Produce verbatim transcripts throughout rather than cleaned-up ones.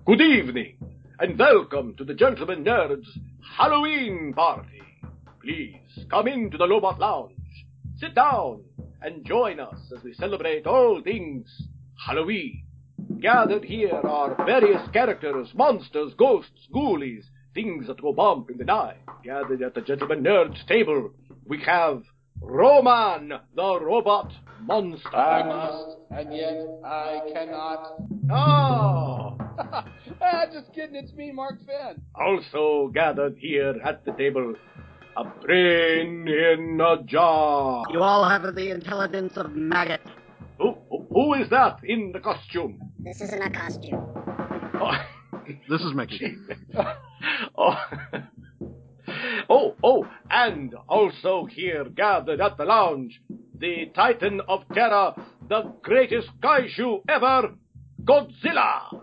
Good evening, and welcome to the Gentleman Nerd's Halloween party. Please come into the Lobot Lounge, sit down, and join us as we celebrate all things Halloween. Gathered here are various characters, monsters, ghosts, ghoulies, things that go bump in the night. Gathered at the Gentleman Nerd's table, we have Roman, the robot monster. I must, and yet I cannot. Oh! Ah, just kidding, it's me, Mark Finn. Also gathered here at the table, a brain in a jar. You all have the intelligence of maggot. Who, who, who is that in the costume? This isn't a costume. Oh, This is Mickey. oh. oh, oh, and also here gathered at the lounge, the Titan of Terror, the greatest kaiju ever, Godzilla.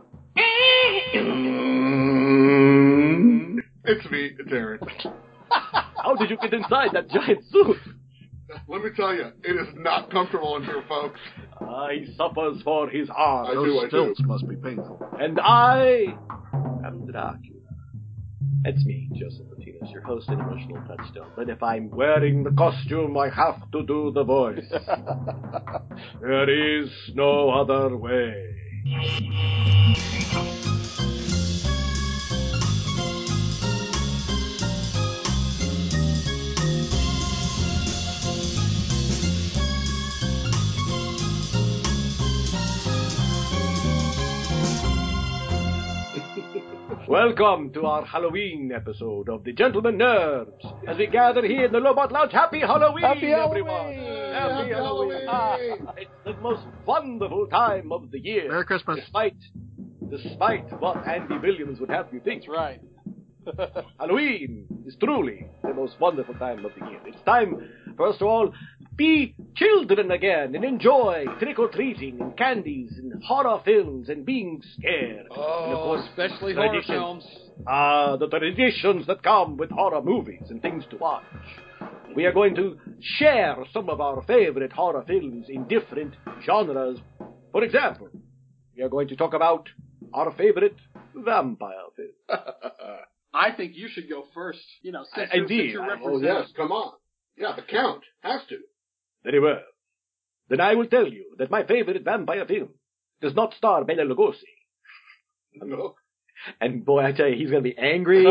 It's me, it's Aaron. How did you get inside that giant suit? Let me tell you, it is not comfortable in here, folks. Uh, he suffers for his art. I Those do, I do. stilts must be painful. And I am Dracula. It's me, Joseph Martinez, your host and emotional touchstone. But if I'm wearing the costume, I have to do the voice. There is no other way. Welcome to our Halloween episode of the Gentleman Nerds. As we gather here in the Lobot Lounge, happy Halloween, Happy everyone! Halloween! Happy, Happy Halloween! Halloween! It's the most wonderful time of the year. Merry Christmas. Despite, despite what Andy Williams would have you think. That's right. Halloween is truly the most wonderful time of the year. It's time, first of all, be children again and enjoy trick-or-treating and candies and horror films and being scared. Oh, and of course, especially horror tradition- films. Ah, the traditions that come with horror movies and things to watch. We are going to share some of our favorite horror films in different genres. For example, we are going to talk about our favorite vampire film. I think you should go first. You know, since Uh, you're, indeed. since you're I- Oh, representing. yes, come on. Yeah, the Count has to. Very well. Then I will tell you that my favorite vampire film does not star Bela Lugosi. No. And boy, I tell you, he's going to be angry.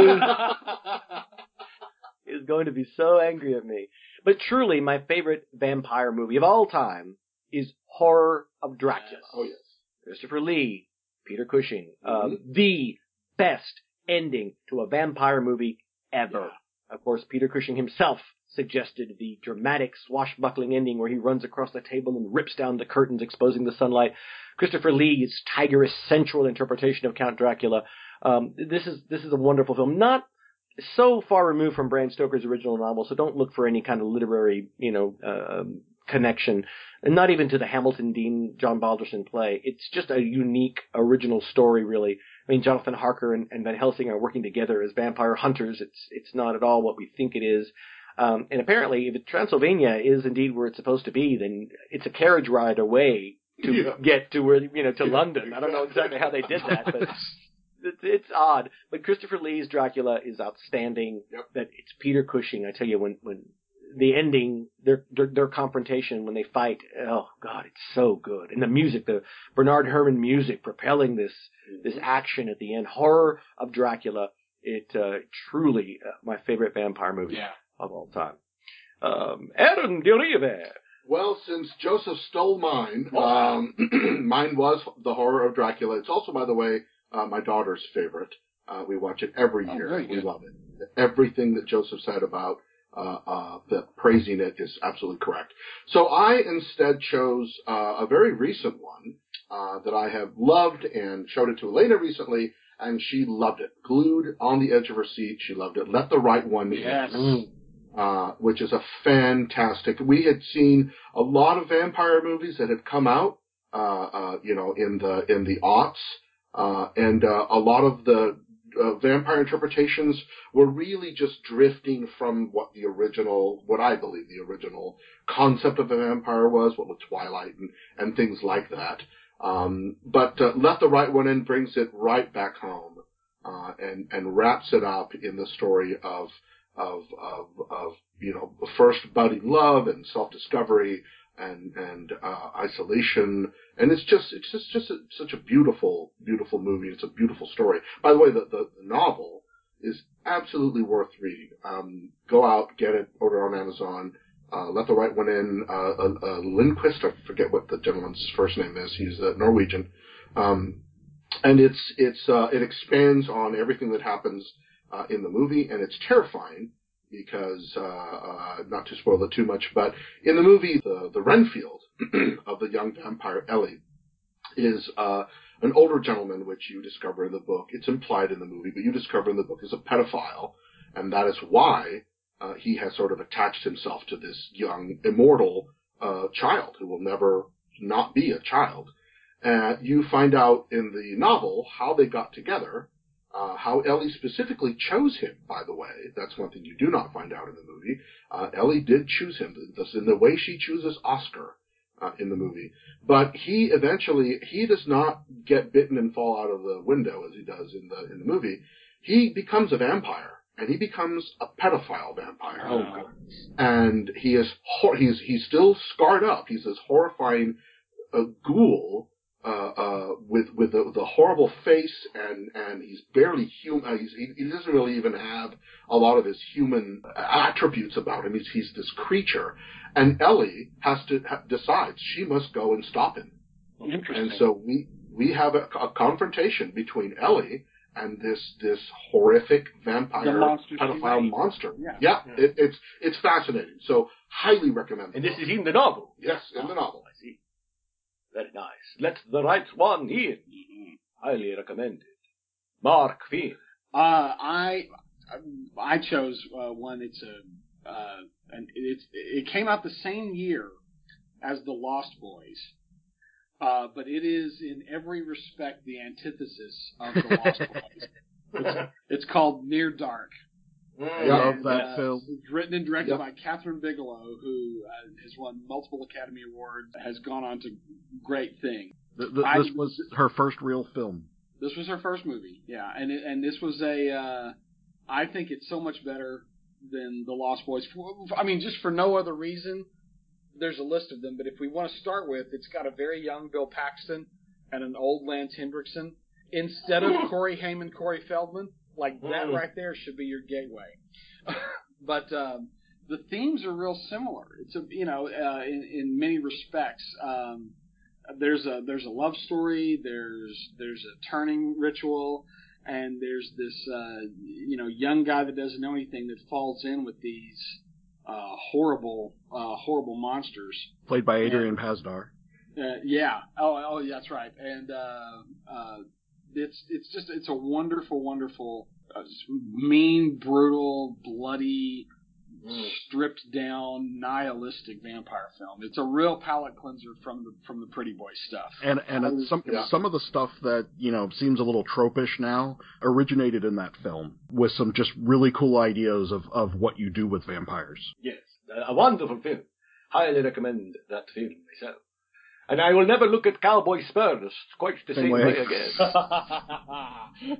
He's going to be so angry at me. But truly, my favorite vampire movie of all time is Horror of Dracula. Oh, yes. Christopher Lee, Peter Cushing. Uh, Mhm. the best ending to a vampire movie ever. Of course, Peter Cushing himself suggested the dramatic swashbuckling ending where he runs across the table and rips down the curtains, exposing the sunlight. Christopher Lee's tigerish, sensual interpretation of Count Dracula. Um, this is this is a wonderful film. Not so far removed from Bram Stoker's original novel, so don't look for any kind of literary, you know, uh, connection. And not even to the Hamilton Dean John Balderson play. It's just a unique, original story, really. I mean, Jonathan Harker and, and Van Helsing are working together as vampire hunters. It's it's not at all what we think it is. Um, and apparently, if Transylvania is indeed where it's supposed to be, then it's a carriage ride away to Yeah. get to where, you know, to Yeah, London. I don't know exactly how they did that, but it's, it's odd. But Christopher Lee's Dracula is outstanding. Yep. That it's Peter Cushing. I tell you, when when the ending, their, their their confrontation when they fight, oh God, it's so good. And the music, the Bernard Herrmann music propelling this this action at the end. Horror of Dracula. It uh, truly uh, my favorite vampire movie Yeah. of all time. Um, Aaron Durive. Well, since Joseph stole mine, Oh. um, mine was The Horror of Dracula. It's also, by the way, uh, my daughter's favorite. Uh, we watch it every Oh, year. very We good. love it. Everything that Joseph said about uh, uh, the praising it is absolutely correct. So I instead chose uh, a very recent one uh, that I have loved and showed it to Elena recently, and she loved it. Glued on the edge of her seat, she loved it. Let the Right One In. Yes. Uh, which is a fantastic. We had seen a lot of vampire movies that had come out, uh, uh, you know, in the in the aughts, uh, and uh, a lot of the uh, vampire interpretations were really just drifting from what the original, what I believe the original concept of a vampire was, what with Twilight and and things like that. Um, but uh, Let the Right One In brings it right back home, uh, and and wraps it up in the story of of of of you know first budding love and self discovery and and uh, isolation, and it's just it's just just a, such a beautiful beautiful movie. It's a beautiful story. By the way, the the, the novel is absolutely worth reading. Um, go out, get it, order on Amazon. Uh, Let the Right One In. Uh, uh, uh, Lindquist, I forget what the gentleman's first name is. He's uh, Norwegian, um, and it's it's uh, it expands on everything that happens uh, in the movie, and it's terrifying because uh, uh, not to spoil it too much, but in the movie, the the Renfield of the young vampire Ellie is uh, an older gentleman, which you discover in the book. It's implied in the movie, but you discover in the book is a pedophile, and that is why. Uh, he has sort of attached himself to this young, immortal uh, child who will never not be a child. Uh, you find out in the novel how they got together, uh, how Ellie specifically chose him, by the way. That's one thing you do not find out in the movie. Uh, Ellie did choose him in the way she chooses Oscar uh, in the movie. But he eventually, he does not get bitten and fall out of the window as he does in the in the movie. He becomes a vampire. And he becomes a pedophile vampire. Oh, God. And he is hor- he's he's still scarred up. He's this horrifying uh, ghoul uh, uh, with with the, the horrible face, and, and he's barely human. Uh, he's, he, he doesn't really even have a lot of his human attributes about him. He's he's this creature, and Ellie has to ha- decides she must go and stop him. Interesting. And so we we have a, a confrontation between Ellie and this this horrific vampire The monster she pedophile made. monster. Yeah. yeah, It, it's it's fascinating. So highly recommend. And the this book. is in the novel. Yes, in the novel. I see. Very nice. Let the Right One In. Mhm. Highly recommended. Mark Finn. Uh, I I chose uh, one. It's a uh, and it's it came out the same year as The Lost Boys, uh, but it is in every respect the antithesis of The Lost Boys. It's, it's called Near Dark. I love And, that uh, film. It's written and directed Yep. by Catherine Bigelow, who uh, has won multiple Academy Awards, has gone on to great things. Th- th- I- this was her first real film. This was her first movie, yeah, and it, and this was a. Uh, I think it's so much better than The Lost Boys. I mean, just for no other reason. There's a list of them, but if we want to start with, it's got a very young Bill Paxton and an old Lance Hendrickson instead of Corey Haim, Corey Feldman. Like that right there should be your gateway. But um, the themes are real similar. It's a you know uh, in in many respects. Um, there's a there's a love story. There's there's a turning ritual, and there's this uh, you know young guy that doesn't know anything that falls in with these uh, horrible uh, horrible monsters. Played by Adrian Pasdar. Uh, yeah. Oh, oh, yeah, that's right. And uh, uh, it's it's just it's a wonderful, wonderful, uh, mean, brutal, bloody, stripped down, nihilistic vampire film. It's a real palate cleanser from the from the Pretty Boy stuff. And and it's some Yeah. some of the stuff that, you know, seems a little tropish now originated in that film with some just really cool ideas of, of what you do with vampires. Yes, a wonderful film. Highly recommend that film myself. And I will never look at Cowboy Spurs quite the Same same, way. way again.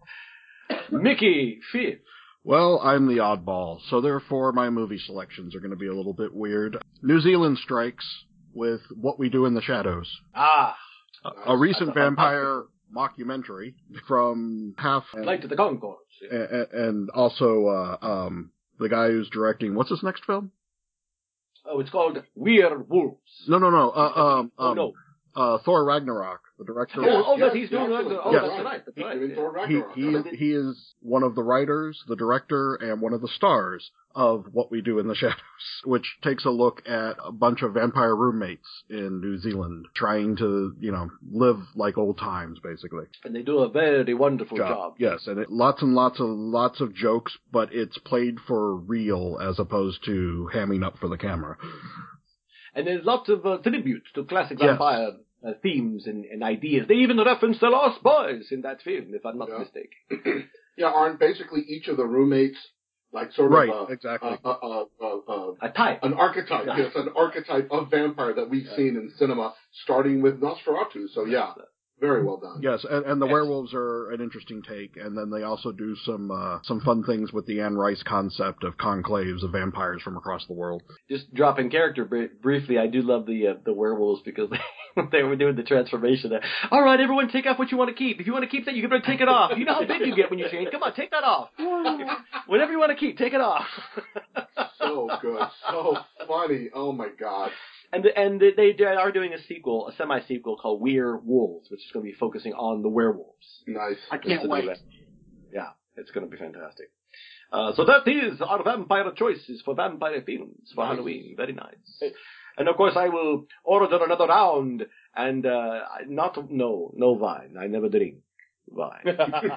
Mickey Finn. Well, I'm the oddball, so therefore my movie selections are going to be a little bit weird. New Zealand strikes with What We Do in the Shadows, Ah, a, a recent That's a vampire mockumentary from half Flight to the Conchords. Yeah. and, and also uh, um, the guy who's directing. What's his next film? Oh, it's called Weird Wolves. No, no, no. Uh, um, oh, um, no. uh, Thor Ragnarok, the director. Oh, oh, yes, that he's yes, doing yes, Ragnarok. Oh, yes. that's right. That's He's right. doing yeah. Thor He, Ragnarok. he, is, he is one of the writers, the director, and one of the stars of What We Do in the Shadows, which takes a look at a bunch of vampire roommates in New Zealand trying to, you know, live like old times, basically. And they do a very wonderful job. Yes, and it, lots and lots of lots of jokes, but it's played for real as opposed to hamming up for the camera. And there's lots of uh, tributes to classic Yes. vampire uh, themes and, and ideas. They even reference the Lost Boys in that film, if I'm not Yeah. mistaken. Yeah, aren't basically each of the roommates like sort right, of a, exactly. a, a, a, a, A type. an archetype, yes, an archetype, a, a, a, A type. an archetype, Yeah. yes, an archetype of vampire that we've seen in cinema, starting with Nosferatu. So yeah, very well done. Yes, and, and the Yes. werewolves are an interesting take, and then they also do some uh, some fun things with the Anne Rice concept of conclaves of vampires from across the world. Just dropping character br- briefly, I do love the uh, the werewolves because they, they were doing the transformation there. All right, everyone, take off what you want to keep. If you want to keep that, you better take it off. You know how big you get when you change. Come on, take that off. Whatever you want to keep, take it off. So good, so funny. Oh my god. And and they, they are doing a sequel, a semi-sequel called We're Wolves, which is going to be focusing on the werewolves. Nice. I can't wait. Yeah, it's going to be fantastic. Uh, so that is our vampire choices for vampire films for Nice. Halloween. Very nice. And of course, I will order another round. And uh, not no no wine. I never drink wine.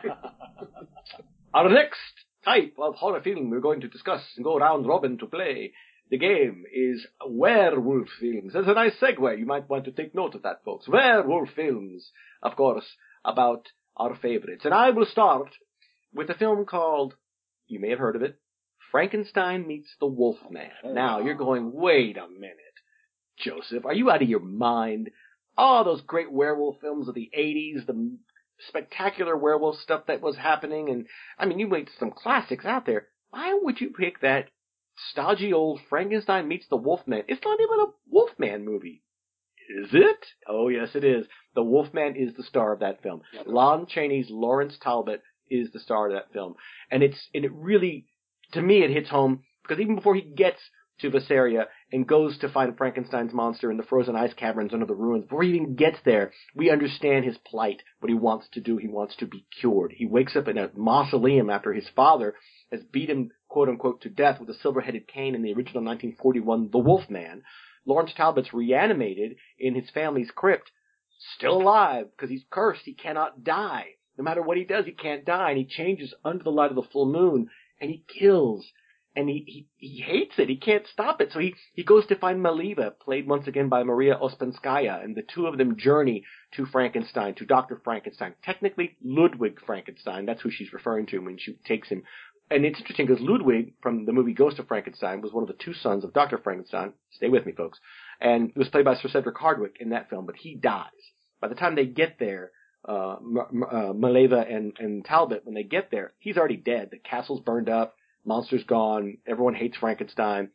Our next type of horror film we're going to discuss and go round robin to play. The game is werewolf films. That's a nice segue. You might want to take note of that, folks. Werewolf films, of course, about our favorites. And I will start with a film called, you may have heard of it, Frankenstein Meets the Wolfman. Now, you're going, wait a minute. Joseph, are you out of your mind? All those great werewolf films of the eighties, the spectacular werewolf stuff that was happening, and, I mean, you made some classics out there. Why would you pick that stodgy old Frankenstein Meets the Wolfman? It's not even a Wolfman movie. Is it? Oh, yes, it is. The Wolfman is the star of that film. Yep. Lon Chaney's Lawrence Talbot is the star of that film. And it's, and it really, to me, it hits home, because even before he gets to Visseria and goes to find Frankenstein's monster in the frozen ice caverns under the ruins, before he even gets there, we understand his plight, what he wants to do. He wants to be cured. He wakes up in a mausoleum after his father has beat him, quote-unquote, to death with a silver-headed cane in the original nineteen forty-one The Wolfman. Lawrence Talbot's reanimated in his family's crypt, still alive, because he's cursed. He cannot die. No matter what he does, he can't die, and he changes under the light of the full moon, and he kills. And he, he, he hates it. He can't stop it. So he, he goes to find Maliva, played once again by Maria Ospensky, and the two of them journey to Frankenstein, to Doctor Frankenstein. Technically, Ludwig Frankenstein. That's who she's referring to when she takes him. And it's interesting because Ludwig, from the movie Ghost of Frankenstein, was one of the two sons of Doctor Frankenstein. Stay with me, folks. And it was played by Sir Cedric Hardwicke in that film, but he dies. By the time they get there, uh, M- uh Maleva and, and Talbot, when they get there, he's already dead. The castle's burned up. Monster's gone. Everyone hates Frankenstein.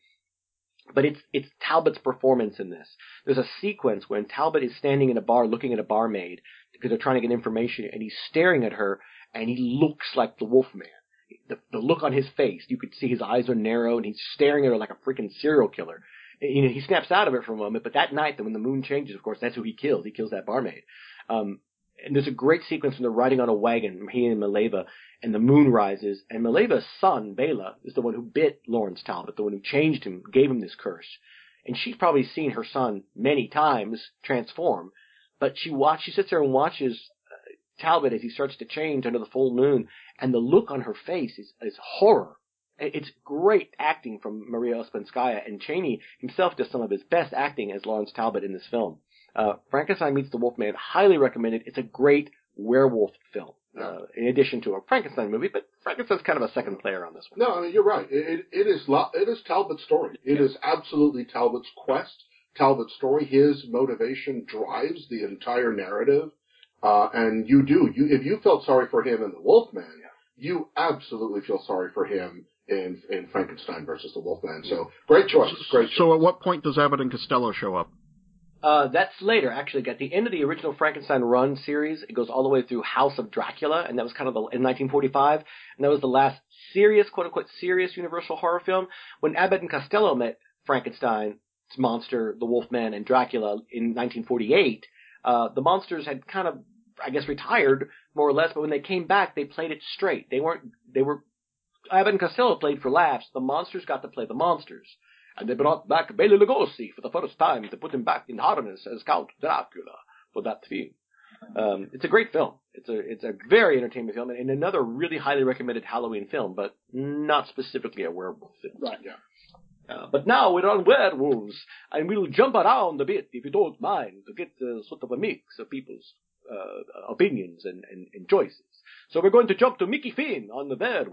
But it's it's Talbot's performance in this. There's a sequence when Talbot is standing in a bar looking at a barmaid because they're trying to get information, and he's staring at her, and he looks like the Wolfman. The, the look on his face, you could see his eyes are narrow, and he's staring at her like a freaking serial killer. And, you know, he snaps out of it for a moment, but that night, when the moon changes, of course, that's who he kills. He kills that barmaid. Um, and there's a great sequence when they're riding on a wagon, he and Maleva, and the moon rises, and Maleva's son, Bela, is the one who bit Lawrence Talbot, the one who changed him, gave him this curse. And she's probably seen her son many times transform, but she watch, she sits there and watches uh, Talbot as he starts to change under the full moon, and the look on her face is, is horror. It's great acting from Maria Ospensky, and Chaney himself does some of his best acting as Lawrence Talbot in this film. Uh, Frankenstein Meets the Wolfman, highly recommended. It's a great werewolf film. Uh, in addition to a Frankenstein movie, but Frankenstein's kind of a second player on this one. No, I mean, you're right. It, it, it is lo- it is Talbot's story. It Yeah. is absolutely Talbot's quest, Talbot's story. His motivation drives the entire narrative. Uh, and you do. You If you felt sorry for him in The Wolfman, yeah. you absolutely feel sorry for him in, in Frankenstein versus the Wolfman. So, great choice. Great choice. So at what point does Abbott and Costello show up? Uh, that's later, actually. At the end of the original Frankenstein Run series, it goes all the way through House of Dracula, and that was kind of the, in nineteen forty-five, and that was the last serious, quote-unquote, serious Universal horror film. When Abbott and Costello met Frankenstein's monster, the Wolfman, and Dracula in nineteen forty-eight, uh, the monsters had kind of, I guess, retired, more or less, but when they came back, they played it straight. They weren't, they were, Abbott and Costello played for laughs. The monsters got to play the monsters. And they brought back Bela Lugosi for the first time to put him back in harness as Count Dracula for that film. Um, it's a great film. It's a it's a very entertaining film, and, and another really highly recommended Halloween film, but not specifically a werewolf film. Right, yeah. Uh, but now we're on werewolves, and we'll jump around a bit, if you don't mind, to get uh, sort of a mix of people's uh, opinions and, and, and choices. So we're going to jump to Mickey Finn on the werewolf.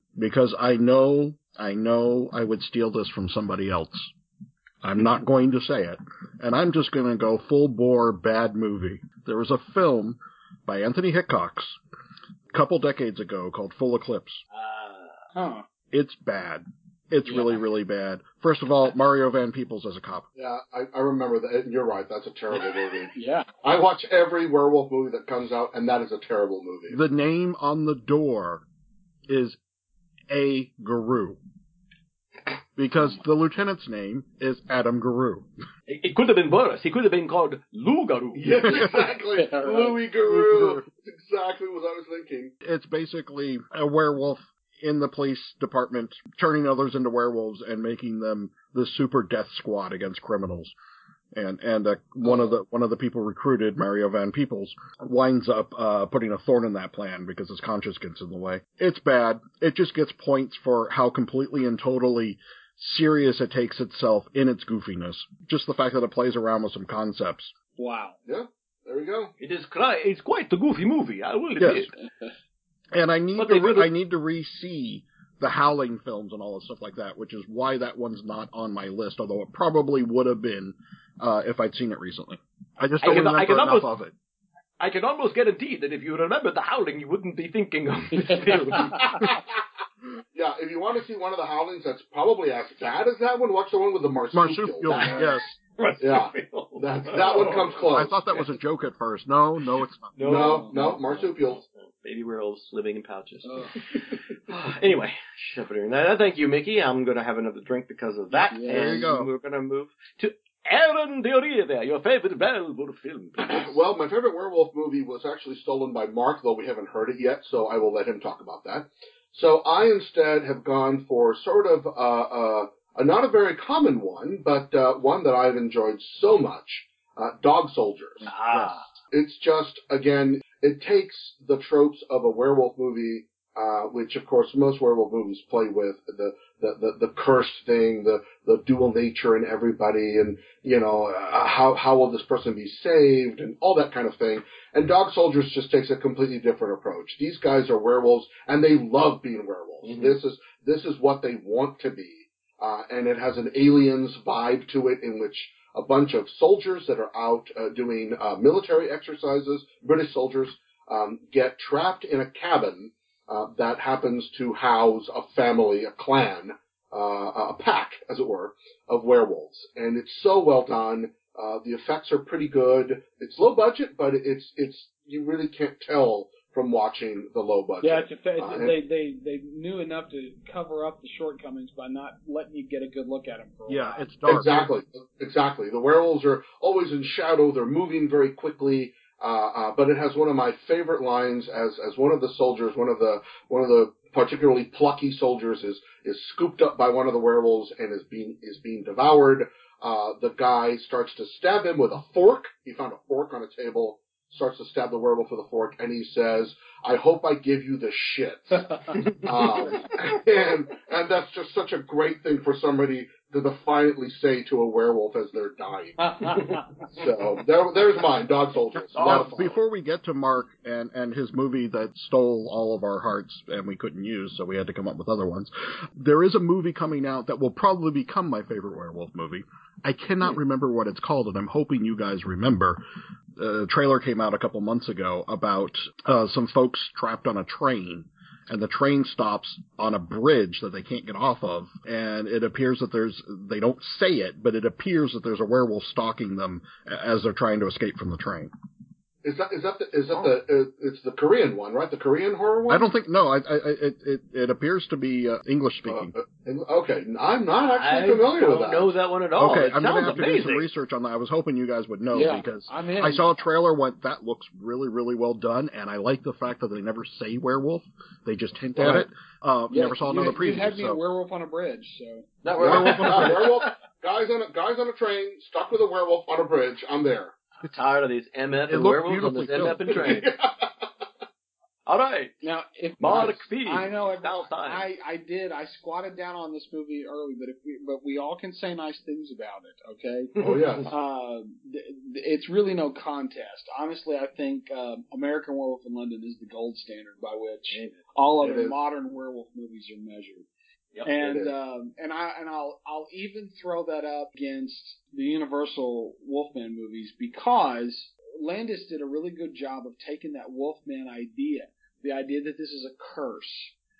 because I know, I know I would steal this from somebody else. I'm not going to say it, and I'm just going to go full-bore bad movie. There was a film by Anthony Hickox a couple decades ago called Full Eclipse. Uh, huh. It's bad. It's Yeah. really, really bad. First of all, Mario Van Peebles as a cop. Yeah, I, I remember that. And you're right. That's a terrible movie. Yeah. I watch every werewolf movie that comes out, and that is a terrible movie. The name on the door is A. Guru. Because the lieutenant's name is Adam Guru. It, it could have been worse. He could have been called Lou Garou. Yes, exactly. Yeah, right. Louis Guru. That's exactly what I was thinking. It's basically a werewolf in the police department turning others into werewolves and making them the super death squad against criminals. And and uh, one of the one of the people recruited, Mario Van Peebles, winds up uh, putting a thorn in that plan because his conscience gets in the way. It's bad. It just gets points for how completely and totally serious it takes itself in its goofiness. Just the fact that it plays around with some concepts. Wow. Yeah, there we go. It is cri- It's quite a goofy movie, I will admit. Yes. And I need But to they re- really- I need to re-see the Howling films and all that stuff like that, which is why that one's not on my list, although it probably would have been uh, if I'd seen it recently. I just I don't can- I remember can enough almost- of it. I can almost guarantee that if you remembered The Howling, you wouldn't be thinking of this film. Yeah, if you want to see one of the Howlings that's probably as bad as that one, watch the one with the marsupial. Marsupial, yes. Yeah, that, that one comes close. I thought that was a joke at first. No, no, it's not. No, no, marsupials. Baby werewolves living in pouches. Oh. Anyway, shove it in. Uh, thank you, Mickey. I'm going to have another drink because of that. Yeah. There you and go. We're going to move to Aaron Deoria there, your favorite werewolf film. please. Well, my favorite werewolf movie was actually stolen by Mark, though we haven't heard it yet, so I will let him talk about that. So I instead have gone for sort of uh, uh, a not a very common one, but uh, one that I've enjoyed so much, uh, Dog Soldiers. Ah. It's just, again, it takes the tropes of a werewolf movie, uh, which, of course, most werewolf movies play with, the the, the, the cursed thing, the, the dual nature in everybody, and, you know, uh, how how will this person be saved, and all that kind of thing. And Dog Soldiers just takes a completely different approach. These guys are werewolves, and they love being werewolves. Mm-hmm. This is this is what they want to be. Uh, and it has an Aliens vibe to it, in which a bunch of soldiers that are out uh, doing uh, military exercises, British soldiers, um, get trapped in a cabin uh, that happens to house a family, a clan, uh, a pack, as it were, of werewolves. And it's so well done. Uh, the effects are pretty good. It's low budget, but it's it's you really can't tell from watching the low budget. Yeah, it's a fa- Uh, they they they knew enough to cover up the shortcomings by not letting you get a good look at them for a Yeah, while. it's dark. Exactly, exactly. The werewolves are always in shadow. They're moving very quickly. Uh, uh, but it has one of my favorite lines as as one of the soldiers, one of the one of the particularly plucky soldiers is is scooped up by one of the werewolves and is being is being devoured. Uh, the guy starts to stab him with a fork. He found a fork on a table. Starts to stab the werewolf with a fork, and he says, "I hope I give you the shit." um, and and that's just such a great thing for somebody to defiantly say to a werewolf as they're dying. So there, there's mine, Dog Soldiers. A lot of Now, fun. before we get to Mark and, and his movie that stole all of our hearts and we couldn't use, so we had to come up with other ones, there is a movie coming out that will probably become my favorite werewolf movie. I cannot remember what it's called, and I'm hoping you guys remember. A trailer came out a couple months ago about uh, some folks trapped on a train, and the train stops on a bridge that they can't get off of, and it appears that there's, they don't say it, but it appears that there's a werewolf stalking them as they're trying to escape from the train. Is that is that the, is that the uh, it's the Korean one, right? The Korean horror one. I don't think, no, I, I, it, it, it appears to be uh, English speaking. Uh, uh, okay, I'm not I actually familiar don't with that. know that one at all. Okay, It I'm going to sounds have to amazing. do some research on that. I was hoping you guys would know Yeah, because I'm in. I saw a trailer, went, that looks really, really well done, and I like the fact that they never say werewolf. They just hint at Right. it. Uh, Yeah, never saw you, another you preview. had me so. a werewolf on a bridge, so That Yeah, werewolf on yeah, the bridge. werewolf guys on a guys on a train stuck with a werewolf on a bridge. I'm there. Tired of these M F It and looked werewolves on this beautifully M F and train. All right. Now, if Mark I, V. I know it, Now time. I, I did. I squatted down on this movie early, but if we, but we all can say nice things about it, okay? Oh, yes. Uh, it's really no contest. Honestly, I think uh, American Werewolf in London is the gold standard by which all It other is. modern werewolf movies are measured. Yep, and it is. um, and I and I'll I'll even throw that up against the Universal Wolfman movies because Landis did a really good job of taking that Wolfman idea, the idea that this is a curse,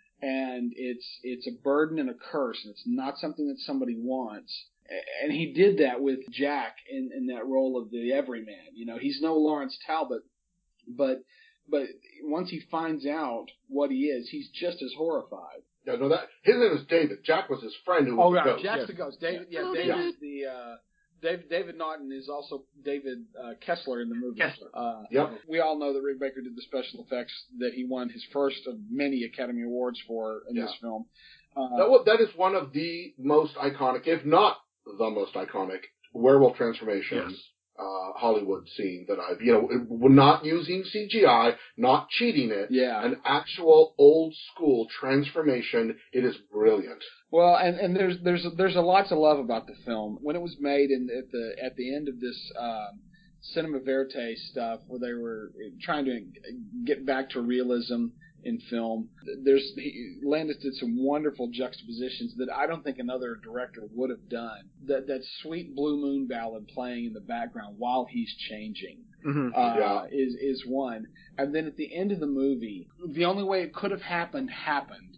and it's it's a burden and a curse, and it's not something that somebody wants. And he did that with Jack in, in that role of the everyman. You know, he's no Lawrence Talbot, but but once he finds out what he is, he's just as horrified. Yeah, no, that his name is David. Jack was his friend who was Oh, the right. ghost. Jack's Yes. the ghost. David, yeah, Oh, David David. is the uh, David. David Naughton is also David uh, Kessler in the movie. Kessler. Uh, Yep. We all know that Rick Baker did the special effects that he won his first of many Academy Awards for in Yeah. this film. Uh, That, wa- that is one of the most iconic, if not the most iconic, werewolf transformation Yes. uh, Hollywood scene that I've, you know, it- we're not using C G I, not cheating it, yeah. an actual old school transformation. It is brilliant. Well, and, and there's there's there's a lot to love about the film. When it was made, in at the at the end of this um, cinema verite stuff, where they were trying to get back to realism in film, there's he, Landis did some wonderful juxtapositions that I don't think another director would have done. That that sweet Blue Moon ballad playing in the background while he's changing. Mm-hmm. Uh, Yeah. is is one, and then at the end of the movie, the only way it could have happened happened.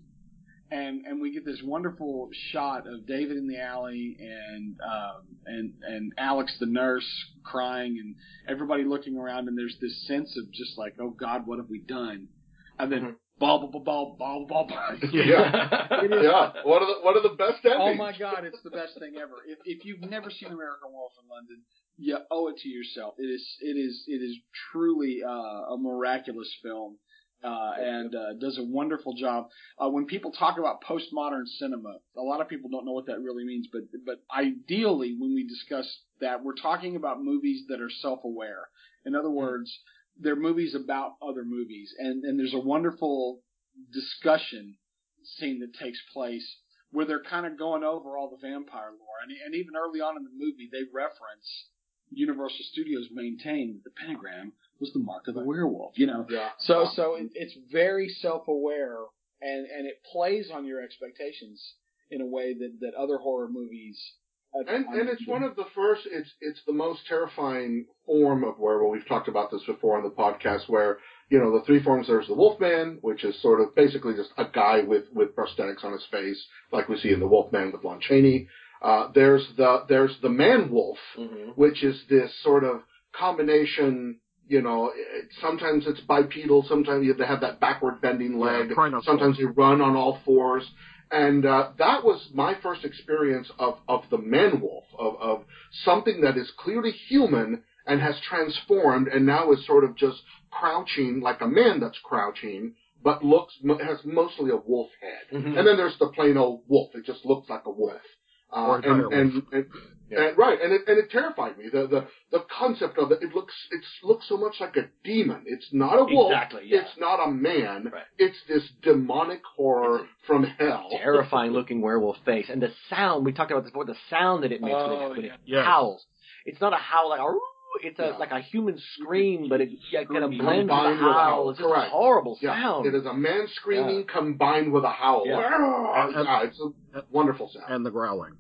And and we get this wonderful shot of David in the alley and um, and and Alex the nurse crying and everybody looking around, and there's this sense of just like, oh God, what have we done? And then ball ball ball ball ball ball. Yeah. It is- Yeah. One of the one of the best endings. Oh my God, it's the best thing ever. If if you've never seen American Werewolf in London, you owe it to yourself. It is it is it is truly uh, a miraculous film. Uh, and uh, does a wonderful job. Uh, when people talk about postmodern cinema, a lot of people don't know what that really means. But but ideally, when we discuss that, we're talking about movies that are self-aware. In other words, they're movies about other movies, and and there's a wonderful discussion scene that takes place where they're kind of going over all the vampire lore, and and even early on in the movie, they reference Universal Studios maintained that the pentagram was the mark of the werewolf, you know. Yeah. So so it, it's very self-aware, and, and it plays on your expectations in a way that, that other horror movies. Have, And and it's one of the first. It's it's the most terrifying form of werewolf. We've talked about this before on the podcast, where you know the three forms. There's the Wolfman, which is sort of basically just a guy with with prosthetics on his face, like we see in the Wolfman with Lon Chaney. Uh, there's the there's the man wolf, Mm-hmm. which is this sort of combination. You know, it, sometimes it's bipedal, sometimes they have that backward bending leg. Yeah, Krynos sometimes they run on all fours, and uh, that was my first experience of of the man wolf, of of something that is clearly human and has transformed, and now is sort of just crouching like a man that's crouching, but looks has mostly a wolf head. Mm-hmm. And then there's the plain old wolf; it just looks like a wolf. Uh, Or a dire and, and, wolf. and, Yeah. and right, and it and it terrified me. The the the concept of it, it looks it looks so much like a demon. It's not a wolf. Exactly, yeah. It's not a man. Right. It's this demonic horror from hell. Terrifying looking werewolf face, and the sound. We talked about this before. The sound that it makes when Oh, it, when yeah. it Yes. howls. It's not a howl like a. "Roo." It's a Yeah. like a human scream, but it yeah, kind of Scream. blends with the Combined with a howl. howl. It's just a Correct. horrible Yeah, sound. it is a man screaming combined with a howl. Yeah. Yeah, And- yeah, it's a wonderful sound. And the growling.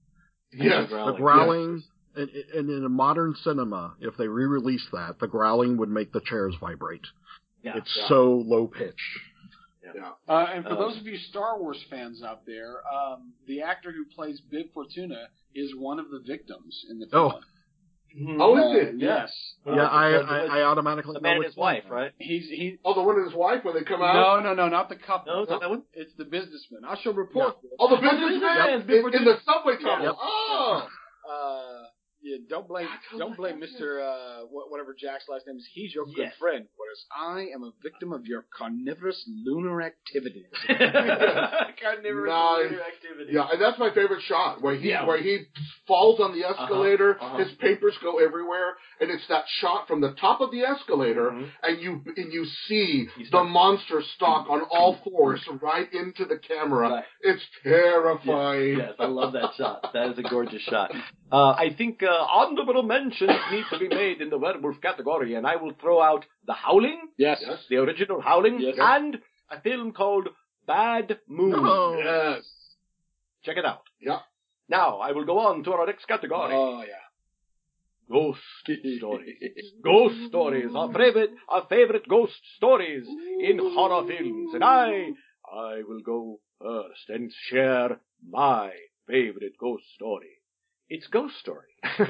yes, growling. The growling, and, and in a modern cinema, if they re-release that, the growling would make the chairs vibrate. Yeah. It's Yeah. so low pitched. yeah. Uh, and for Uh, those of you Star Wars fans out there, um, the actor who plays Bib Fortuna is one of the victims in the film. Oh. Mhm. Oh, Uh, is it? yes. Yeah, I, the- I, I automatically the know man and which his one. wife, right? He's he. Oh, the one and his wife when they come out. No, no, no, not the couple. No, it's not that one. It's the businessman. I shall report. Oh, the businessman. businessman Yep. in, in the subway tunnel. Yep. Oh, Uh, Yeah, don't blame don't blame Mister Uh, whatever Jack's last name is. He's your good Yes. friend, whereas I am a victim of your carnivorous lunar activities. Carnivorous Nice. lunar activity. Yeah, and that's my favorite shot where he Yeah. where he falls on the escalator. Uh-huh, uh-huh. His papers go everywhere, and it's that shot from the top of the escalator, Mhm. and you and you see You the start- monster stalk on all fours right into the camera. Right. It's terrifying. Yes, I love that shot. That is a gorgeous shot. Uh, I think uh, honorable mentions need to be made in the werewolf category, and I will throw out The Howling, Yes. Yes. the original Howling, Yes. and a film called Bad Moon. No. Yes. Check it out. Yeah. Now, I will go on to our next category. Oh yeah. Ghost stories. Ghost stories. Our favorite, our favorite ghost stories in horror films. And I, I will go first and share my favorite ghost story. It's Ghost Story.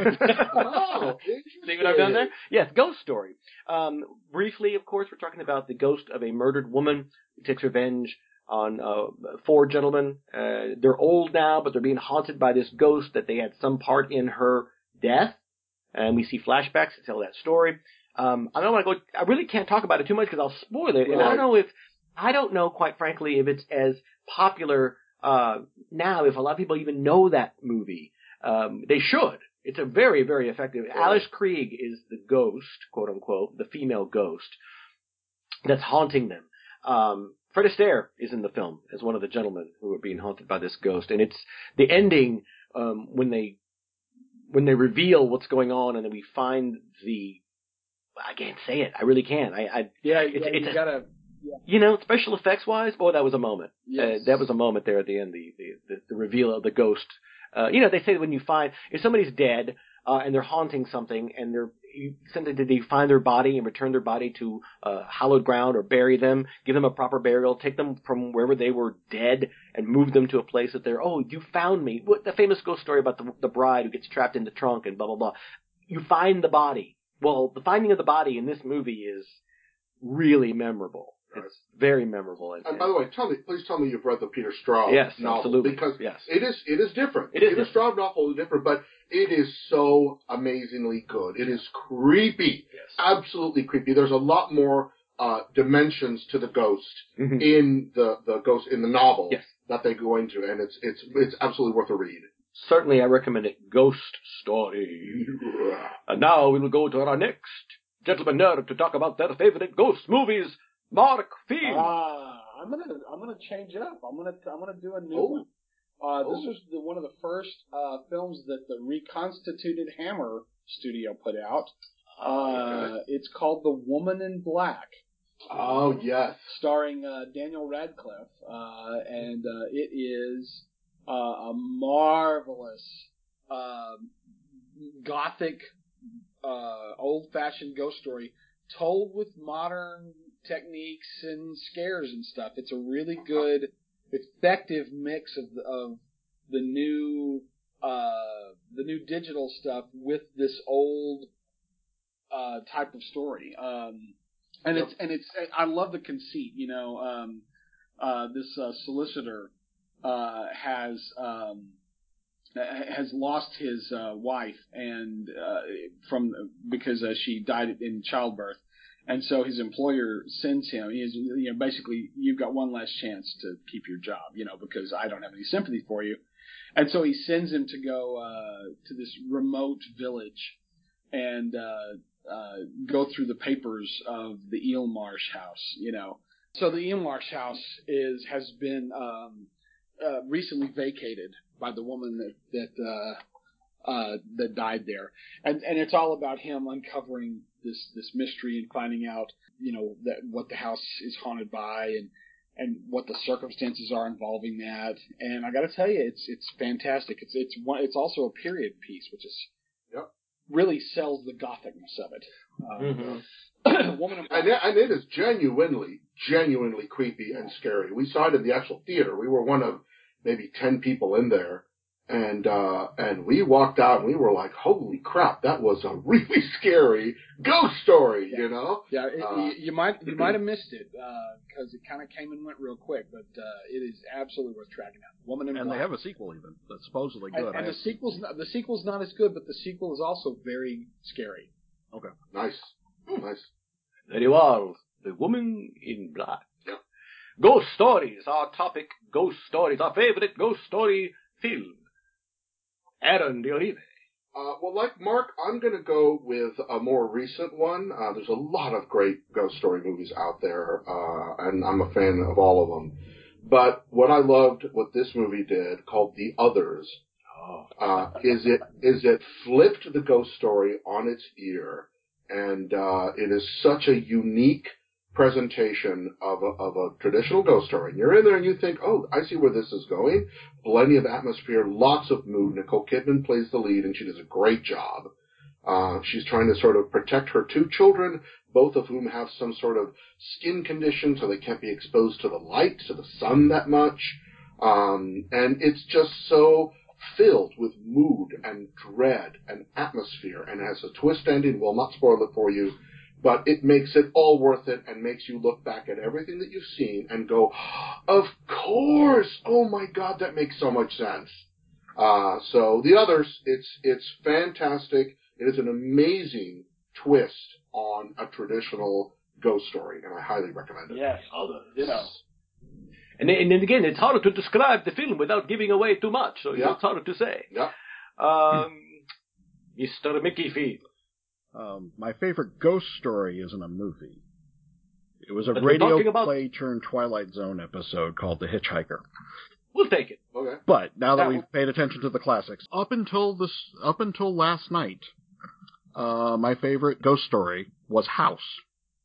Oh, See what I've done there? Yes, Ghost Story. Um, briefly, of course, we're talking about the ghost of a murdered woman who takes revenge on uh, four gentlemen. Uh, they're old now, but they're being haunted by this ghost that they had some part in her death. And we see flashbacks to tell that story. Um, I don't want to go. I really can't talk about it too much because I'll spoil it. And I don't know if I don't know, quite frankly, if it's as popular uh, now. If a lot of people even know that movie, um, they should. It's a very, very effective. Yeah. Alice Krieg is the ghost, quote unquote, the female ghost that's haunting them. Um, Fred Astaire is in the film as one of the gentlemen who are being haunted by this ghost, and it's the ending um, when they. When they reveal what's going on, and then we find the, I can't say it. I really can't. I, I Yeah, it's, yeah, it's you a, gotta. you know, special effects wise, boy, that was a moment. Yes. Uh, that was a moment there at the end. The the, the, the reveal of the ghost. Uh, you know, they say when you find if somebody's dead uh, and they're haunting something, and they're you, something did they find their body and return their body to uh, hallowed ground, or bury them, give them a proper burial, take them from wherever they were dead and move them to a place that they're, oh, you found me. What the famous ghost story about the, the bride who gets trapped in the trunk and blah blah blah. You find the body. Well, the finding of the body in this movie is really memorable. Right. It's very memorable. And, And by the way, tell me, please tell me you've read the Peter Straub Yes, novel, absolutely. because Yes. it is it is different. It is Peter different. Straub novel is different, but it is so amazingly good. It is creepy, Yes. absolutely creepy. There's a lot more uh, dimensions to the ghost Mhm. in the the ghost in the novel Yes. that they go into, and it's it's it's absolutely worth a read. Certainly, I recommend it. Ghost Story. And now we will go to our next gentleman nerd to talk about their favorite ghost movies. Mark Field. Ah, I'm gonna I'm gonna change it up. I'm gonna I'm gonna do a new Oh. one. Uh, this Oh. was the, one of the first uh, films that the reconstituted Hammer Studio put out. Uh, Okay. It's called The Woman in Black, Oh yes, starring uh, Daniel Radcliffe, uh, and uh, it is uh, a marvelous uh, gothic, uh, old-fashioned ghost story told with modern techniques and scares and stuff. It's a really good, effective mix of the, of the new uh, the new digital stuff with this old uh, type of story. Um, and Yep. it's and it's I love the conceit. You know, um, uh, this uh, solicitor uh, has um, has lost his uh, wife and uh, from because uh, she died in childbirth. And so his employer sends him. He is, you know, basically, you've got one last chance to keep your job, you know, because I don't have any sympathy for you. And so he sends him to go uh, to this remote village and uh, uh, go through the papers of the Eelmarsh house, you know. So the Eelmarsh house is has been um, uh, recently vacated by the woman that that uh, uh, that died there, and and it's all about him uncovering this this mystery and finding out, you know, that what the house is haunted by and and what the circumstances are involving that. And I got to tell you, it's it's fantastic. It's it's one. It's also a period piece, which is Yep. really sells the gothicness of it. Um, Mhm. Woman in and Black. it, and it is genuinely genuinely creepy and scary. We saw it in the actual theater. We were one of maybe ten people in there. And, uh, and we walked out and we were like, holy crap, that was a really scary ghost story, yeah. you know? Yeah, it, uh, you, you might you might have missed it, because uh, it kind of came and went real quick, but uh, it is absolutely worth tracking out. Woman in And Black. they have a sequel even that's supposedly good. And, and I the sequel's not, the sequel's not as good, but the sequel is also very scary. Okay. Nice. Nice. There you are, The Woman in Black. Yeah. Ghost stories, our topic, ghost stories, our favorite ghost story film. Aaron De Olive. Uh, well, like Mark, I'm going to go with a more recent one. Uh, there's a lot of great ghost story movies out there, uh, and I'm a fan of all of them. But what I loved, what this movie did, called The Others, Oh. uh, is it is it flipped the ghost story on its ear, and uh, it is such a unique presentation of a, of a traditional ghost story. And you're in there and you think, oh, I see where this is going. Plenty of atmosphere, lots of mood. Nicole Kidman plays the lead, and she does a great job. Uh, she's trying to sort of protect her two children, both of whom have some sort of skin condition, so they can't be exposed to the light, to the sun that much. Um, and it's just so filled with mood and dread and atmosphere, and has a twist ending. We'll not spoil it for you, but it makes it all worth it and makes you look back at everything that you've seen and go, of course! Oh my God, that makes so much sense. Uh, so The Others, it's, it's fantastic. It is an amazing twist on a traditional ghost story, and I highly recommend it. Yes, Others. You know. And, and then again, it's harder to describe the film without giving away too much, so Yeah. it's harder to say. Yeah. Um, Mister Mickey Field. Um, my favorite ghost story isn't a movie. It was a But we're radio talking about- play turned Twilight Zone episode called The Hitchhiker. We'll take it. Okay. But now that Now- we've paid attention to the classics, up until this, up until last night, uh, my favorite ghost story was House.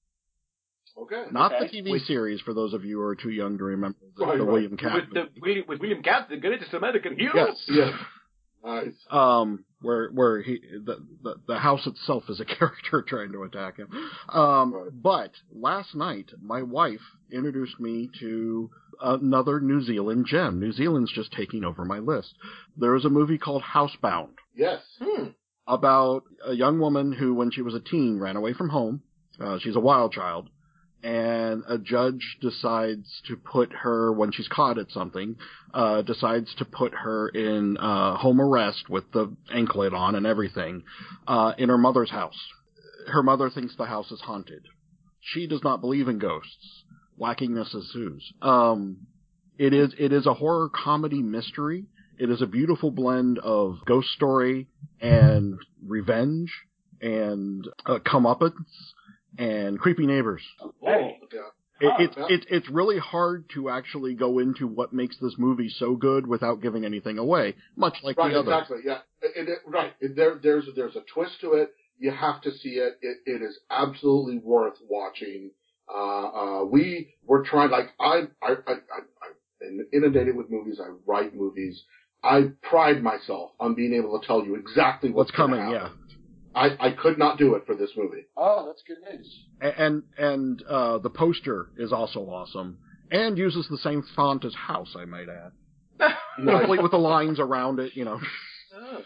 Okay. Not Okay. the T V With- series, for those of you who are too young to remember the, Right, the right. William Cat With, the, William, with William Cat, the greatest American hero. Yes. Yes. Nice. Um, where where he the, the the house itself is a character trying to attack him. Um, Right. but last night my wife introduced me to another New Zealand gem. New Zealand's just taking over my list. There was a movie called Housebound Yes. Hmm. about a young woman who, when she was a teen, ran away from home. Uh, she's a wild child. And a judge decides to put her, when she's caught at something, uh, decides to put her in, uh, home arrest with the anklet on and everything, uh, in her mother's house. Her mother thinks the house is haunted. She does not believe in ghosts. Wackiness ensues. Um, it is, it is a horror comedy mystery. It is a beautiful blend of ghost story and revenge and, uh, comeuppance and creepy neighbors. Hey. Yeah. It, Ah, it's yeah. it's it's really hard to actually go into what makes this movie so good without giving anything away, much like Right, the others. exactly. Yeah, it, it, right. It, there, there's there's a twist to it. You have to see it. It, it is absolutely worth watching. Uh, uh, we were trying. Like I, I, I, I, I'm inundated with movies. I write movies. I pride myself on being able to tell you exactly what's, What's coming, gonna yeah. happen. I, I could not do it for this movie. Oh, that's good news. A- And and uh, the poster is also awesome and uses the same font as House, I might add, Nice. complete with the lines around it. You know, Oh.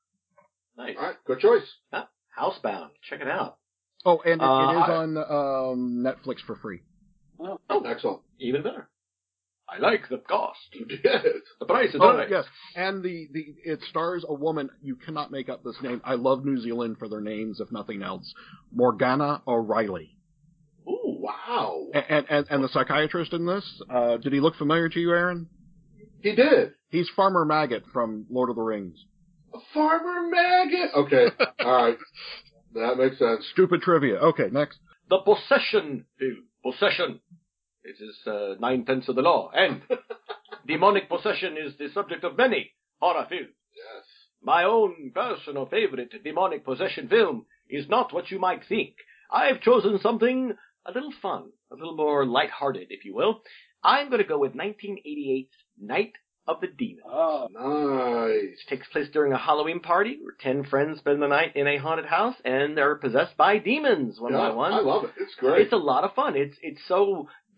Nice. All right, good choice. Ah, Housebound. Check it out. oh, and it, Uh, it is I- on um, Netflix for free. Oh, Excellent. even better. I like the cost. Yes. The price is Oh right. yes, and the, the it stars a woman. You cannot make up this name. I love New Zealand for their names, if nothing else. Morgana O'Reilly. Ooh, Wow. And, and and the psychiatrist in this, uh, did he look familiar to you, Aaron? He did. He's Farmer Maggot from Lord of the Rings. Farmer Maggot. Okay. All right. That makes sense. Stupid trivia. Okay, next. The Possession film. Possession. It is uh, nine-tenths of the law. And demonic possession is the subject of many horror films. Yes. My own personal favorite demonic possession film is not what you might think. I've chosen something a little fun, a little more lighthearted, if you will. I'm going to go with nineteen eighty-eight's Night of the Demon. Oh, Nice. It takes place during a Halloween party where ten friends spend the night in a haunted house and they're possessed by demons one Yeah, by one. I love it. It's great. It's a lot of fun. It's it's so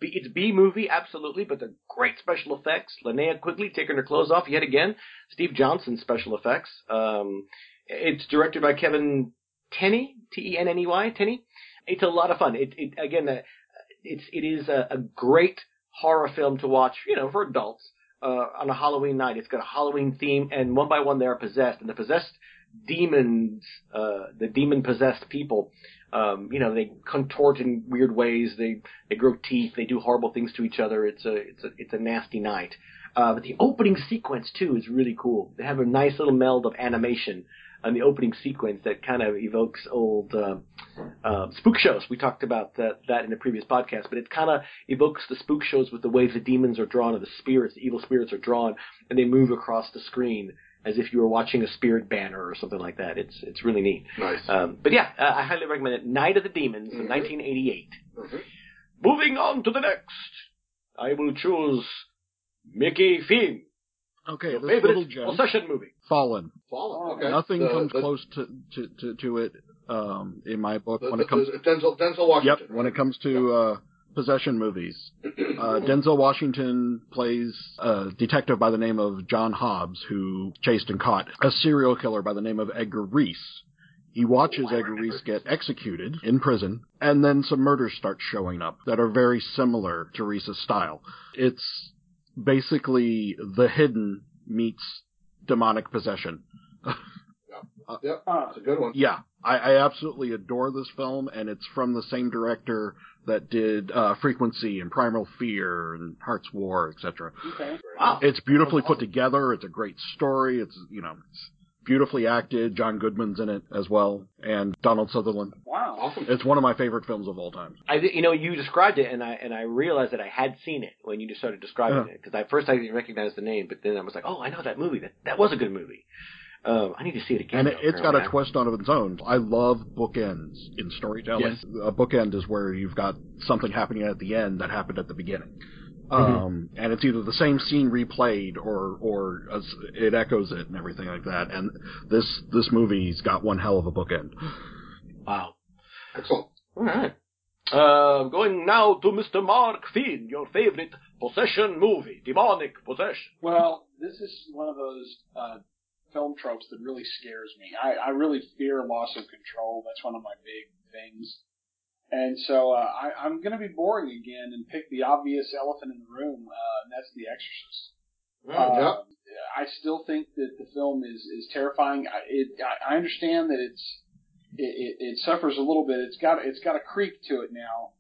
B, it's B movie, absolutely, but they're great special effects. Linnea Quigley taking her clothes off yet again. Steve Johnson special effects. Um, it's directed by Kevin Tenney, T E N N E Y, Tenney. It's a lot of fun. It, it again, uh, it's it is a, a great horror film to watch, you know, for adults uh, on a Halloween night. It's got a Halloween theme, and one by one they are possessed, and the possessed demons, uh, the demon-possessed people, um, you know, they contort in weird ways. They they grow teeth. They do horrible things to each other. It's a it's a it's a nasty night. Uh, but the opening sequence too is really cool. They have a nice little meld of animation on the opening sequence that kind of evokes old uh, uh, spook shows. We talked about that, that in a previous podcast, but it kind of evokes the spook shows with the way the demons are drawn, or the spirits, the evil spirits are drawn, and they move across the screen as if you were watching a spirit banner or something like that. It's it's really neat. Nice. Um, but yeah, uh, I highly recommend it. Night of the Demons from mm-hmm. nineteen eighty-eight. Mm-hmm. Moving on to the next, I will choose Mickey Finn. Okay, Your this favorite little gem, possession movie. Fallen. Fallen. Okay. Nothing the, comes the, close to, to, to, to it um, in my book the, when the, it comes. the Denzel Denzel Washington. Yep. Right? When it comes to uh, possession movies, uh, Denzel Washington plays a detective by the name of John Hobbs, who chased and caught a serial killer by the name of Edgar Reese. He watches oh, Edgar Reese get executed in prison, and then some murders start showing up that are very similar to Reese's style. It's basically The Hidden meets demonic possession. Yep, uh, yep. It's a good one. Yeah, I, I absolutely adore this film, and it's from the same director that did uh, Frequency and Primal Fear and Heart's War, et cetera. Okay. Wow. It's beautifully put together. It's a great story. It's, you know, it's beautifully acted. John Goodman's in it as well, and Donald Sutherland. Wow. Awesome. It's one of my favorite films of all time. I, you know, you described it, and I and I realized that I had seen it when you just started describing Uh-huh. it. Because at first I didn't recognize the name, but then I was like, oh, I know that movie. That that was a good movie. Um, I need to see it again. And it, though, it's got a now. twist on its own. I love bookends in storytelling. Yes. A bookend is where you've got something happening at the end that happened at the beginning. Mm-hmm. Um, and it's either the same scene replayed or, or as it echoes it and everything like that. And this, this movie's got one hell of a bookend. Wow. Excellent. All right. Uh, going now to Mister Mark Finn, your favorite possession movie, demonic possession. Well, this is one of those uh, film tropes that really scares me. I, I really fear loss of control. That's one of my big things. And so uh, I, I'm going to be boring again and pick the obvious elephant in the room, uh, and that's The Exorcist. Mm, uh, yep. I still think that the film is, is terrifying. I, it, I understand that it's it, it, it suffers a little bit. It's got it's got a creep to it now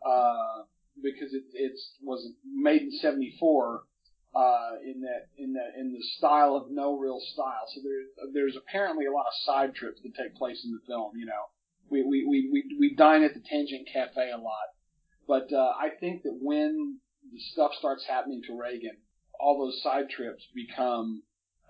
uh, because it it's was made in seventy-four uh, in that in that in the style of no real style. So there there's apparently a lot of side trips that take place in the film. You know. We, we, we, we, we dine at the Tangent Cafe a lot. But uh, I think that when the stuff starts happening to Reagan, all those side trips become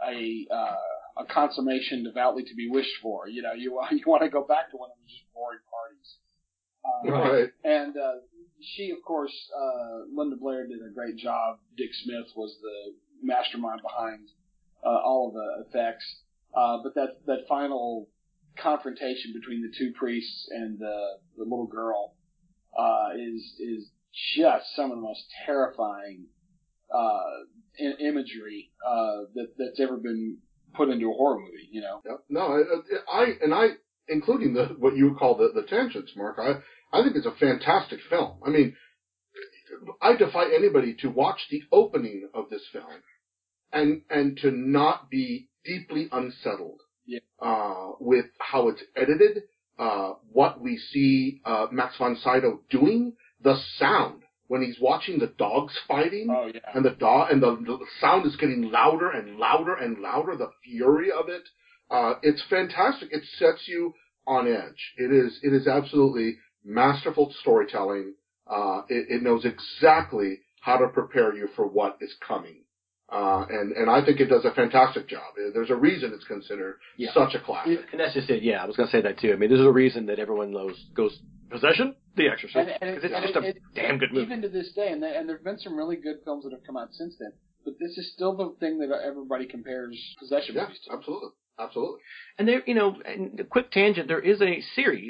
a uh, a consummation devoutly to be wished for. You know, you, you want to go back to one of those just boring parties. Uh, right. And uh, she, of course, uh, Linda Blair did a great job. Dick Smith was the mastermind behind uh, all of the effects. Uh, but that, that final confrontation between the two priests and the, the little girl uh, is is just some of the most terrifying uh, I- imagery uh, that that's ever been put into a horror movie. You know. Yep. No, I, I and I, including the what you call the the tangents, Mark. I I think it's a fantastic film. I mean, I defy anybody to watch the opening of this film and and to not be deeply unsettled. Yeah. Uh, with how it's edited, uh, what we see, uh, Max von Sydow doing, the sound, when he's watching the dogs fighting, oh, yeah. and the dog, and the, the sound is getting louder and louder and louder, the fury of it, uh, it's fantastic. It sets you on edge. It is, it is absolutely masterful storytelling. Uh, it, it knows exactly how to prepare you for what is coming. Uh, and, and I think it does a fantastic job. There's a reason it's considered yeah. such a classic. And that's just it, yeah. I was going to say that too. I mean, there's a reason that everyone knows, goes, Possession? The Exorcist. And, and it's it, just a it, damn good movie. Even to this day, and, and there have been some really good films that have come out since then, but this is still the thing that everybody compares possession yeah, movies to. Absolutely. Absolutely. And there, you know, and a quick tangent, there is a series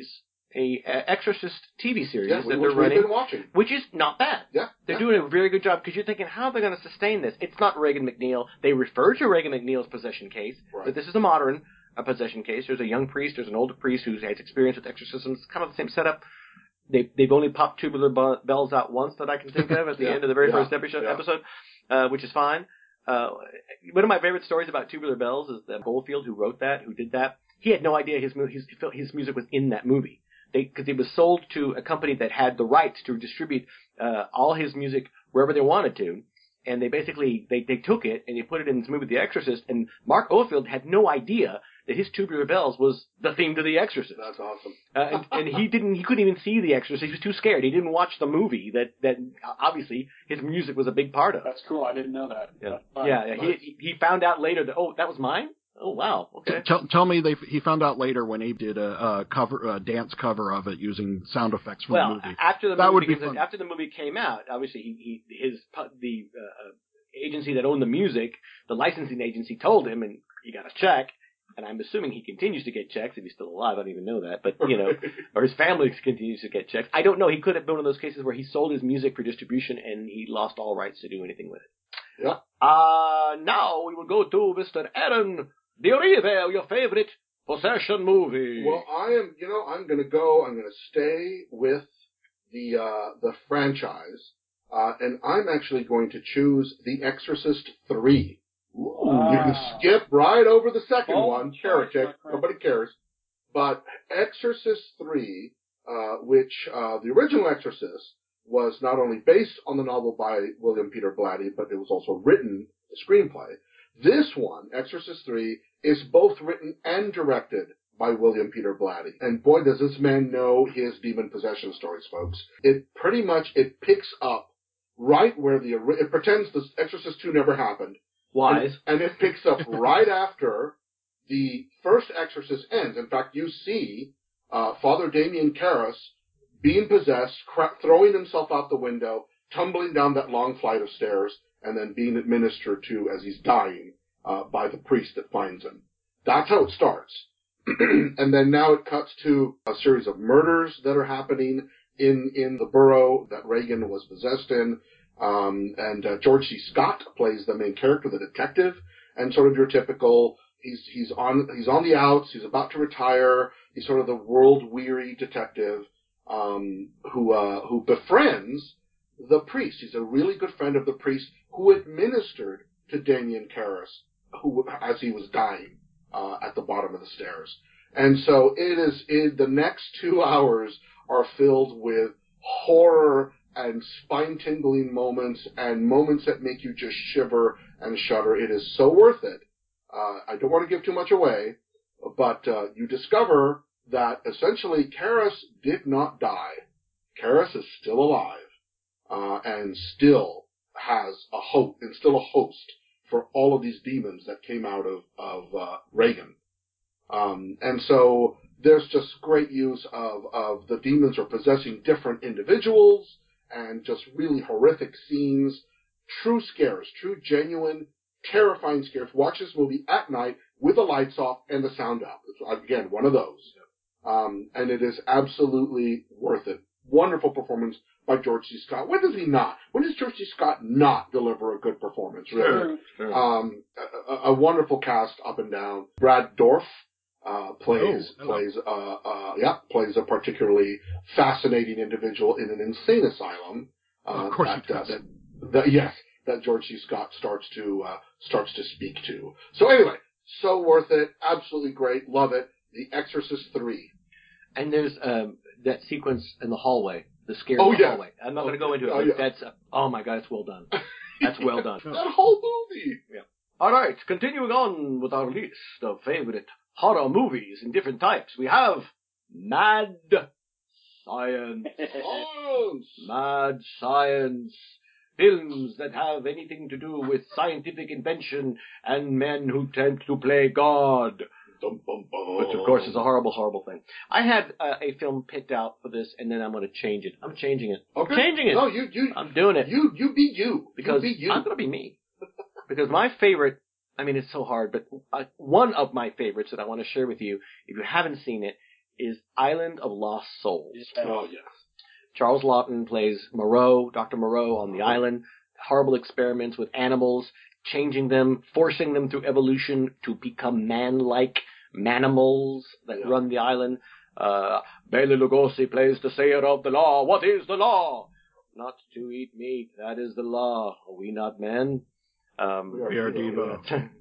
a, a Exorcist T V series Yeah, that which they're we've running, been watching. which is not bad. Yeah, They're yeah. doing a very good job because you're thinking, how are they going to sustain this? It's not Reagan McNeil. They refer to Reagan McNeil's possession case, Right. but this is a modern uh, possession case. There's a young priest, there's an older priest who has experience with exorcisms. It's kind of the same setup. They, they've only popped tubular bu- bells out once that I can think of at the Yeah, end of the very yeah, first episode, yeah. episode uh, which is fine. Uh, one of my favorite stories about tubular bells is that Goldfield, who wrote that, who did that, he had no idea his, mu- his, his music was in that movie. Because it was sold to a company that had the rights to distribute uh, all his music wherever they wanted to, and they basically they, they took it and they put it in this movie, The Exorcist. And Mark Oldfield had no idea that his Tubular Bells was the theme to The Exorcist. That's awesome. uh, and, and he didn't he couldn't even see The Exorcist. He was too scared. He didn't watch the movie that that obviously his music was a big part of. That's cool. I didn't know that. Yeah, That's fun. yeah. yeah. Nice. He he found out later that oh that was mine. Oh wow. Okay. Tell, tell me, they he found out later when Abe did a, a cover, a dance cover of it using sound effects from Well, the movie. after the That movie, would be because fun. after the movie came out, obviously he, he his pu- the uh, agency that owned the music, the licensing agency, told him, and you got to check. And I'm assuming he continues to get checks if he's still alive. I don't even know that, but you know, or his family continues to get checks. I don't know. He could have been one of those cases where he sold his music for distribution and he lost all rights to do anything with it. Yeah. Uh now we will go to Mister Aaron Diorive, your favorite possession movie. Well, I am, you know, I'm going to go, I'm going to stay with the, uh, the franchise, uh, and I'm actually going to choose The Exorcist three. Wow. You can skip right over the second Oh, one, sorry, Heretic, sorry, sorry. nobody cares. But Exorcist three, uh, which, uh, the original Exorcist was not only based on the novel by William Peter Blatty, but it was also written, the screenplay. This one, Exorcist three, is both written and directed by William Peter Blatty. And boy, does this man know his demon possession stories, folks. It pretty much, it picks up right where the, it pretends the Exorcist two never happened. Wise. And, and it picks up right after the first Exorcist ends. In fact, you see, uh, Father Damien Karras being possessed, cra- throwing himself out the window, tumbling down that long flight of stairs, and then being administered to as he's dying uh, by the priest that finds him. That's how it starts. And then now it cuts to a series of murders that are happening in, in the borough that Reagan was possessed in. Um, and uh, George C. Scott plays the main character, the detective, and sort of your typical, he's he's on he's on the outs, he's about to retire, he's sort of the world-weary detective um, who uh, who befriends the priest. He's a really good friend of the priest who administered to Damien Karras, who as he was dying uh, at the bottom of the stairs. And so it is. It, the next two hours are filled with horror and spine-tingling moments and moments that make you just shiver and shudder. It is so worth it. Uh, I don't want to give too much away, but uh, you discover that essentially Karras did not die. Karras is still alive uh, and still has a hope and still a host for all of these demons that came out of, of uh, Reagan. Um, and so there's just great use of, of the demons are possessing different individuals and just really horrific scenes, true scares, true, genuine, terrifying scares. Watch this movie at night with the lights off and the sound up. It's, again, one of those. Um, and it is absolutely worth it. Wonderful performance by George C. Scott. When does he not? When does George C. Scott not deliver a good performance, really? Sure, sure. Um, a, a wonderful cast up and down. Brad Dourif Uh, plays, Oh, plays, uh, uh, yeah, plays a particularly fascinating individual in an insane asylum. Uh, Of course that, he uh, does. that, that, yes, that George C. Scott starts to, uh, starts to speak to. So anyway, so worth it. Absolutely great. Love it. The Exorcist three. And there's um, that sequence in the hallway, the scare Oh, in the yeah. hallway. I'm not going to Oh, go into it, oh, but yeah. that's, uh, oh my God, it's well done. That's well done. That whole movie. All right, continuing on with our list of favorite horror movies in different types. We have Mad Science. Oh, Mad Science. Films that have anything to do with scientific invention and men who tend to play God. dum, bum, bum. Which, of course, is a horrible, horrible thing. I had uh, a film picked out for this, and then I'm going to change it. I'm changing it. Okay. I'm changing it. No, you, you, I'm doing it. you, you be you. Because you be you. I'm going to be me. Because my favorite, I mean, it's so hard, but uh, one of my favorites that I want to share with you, if you haven't seen it, is Island of Lost Souls. Oh, yes. Charles Lawton plays Moreau, Doctor Moreau on the island. Horrible experiments with animals, changing them, forcing them through evolution to become man-like manimals that Yeah. run the island. Uh, Bela Lugosi plays the sayer of the law. What is the law? Not to eat meat. That is the law. Are we not men? Um, We are We are Devo.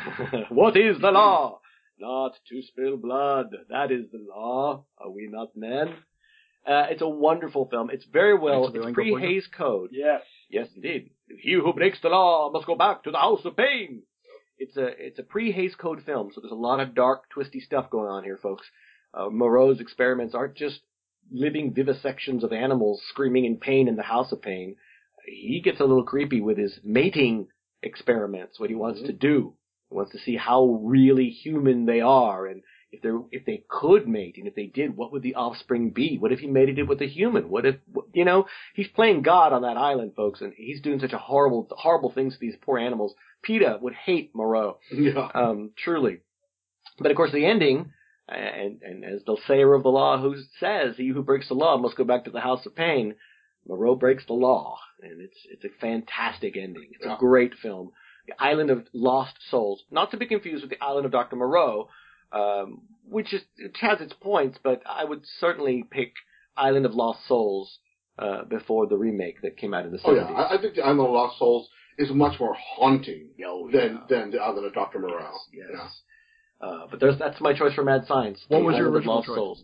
What is the law? Not to spill blood. That is the law. Are we not men? Uh, it's a wonderful film. It's very well. Thanks for It's doing pre-Hays Code. Yes. Yes, indeed. He who breaks the law must go back to the house of pain. It's a it's a pre-Hays Code film, so there's a lot of dark, twisty stuff going on here, folks. Uh, Moreau's experiments aren't just living vivisections of animals screaming in pain in the house of pain. He gets a little creepy with his mating experiments, what he wants to do. He wants to see how really human they are, and if they if they could mate, and if they did, what would the offspring be? What if he mated it with a human? What if, you know, he's playing God on that island, folks, and he's doing such a horrible, horrible things to these poor animals. PETA would hate Moreau, Yeah. um, truly. But of course, the ending, and, and as the sayer of the law who says, he who breaks the law must go back to the house of pain, Moreau breaks the law, and it's it's a fantastic ending. It's Yeah. a great film. The Island of Lost Souls, not to be confused with the Island of Doctor Moreau, um, which is it has its points, but I would certainly pick Island of Lost Souls uh, before the remake that came out in the Oh, yeah. seventies. I, I think the Island of Lost Souls is much more haunting Oh, than, yeah. than the Island of Doctor Moreau. Yes. Yeah. Uh, but there's that's my choice for Mad Science. What The was your Island of original Lost choice? Souls.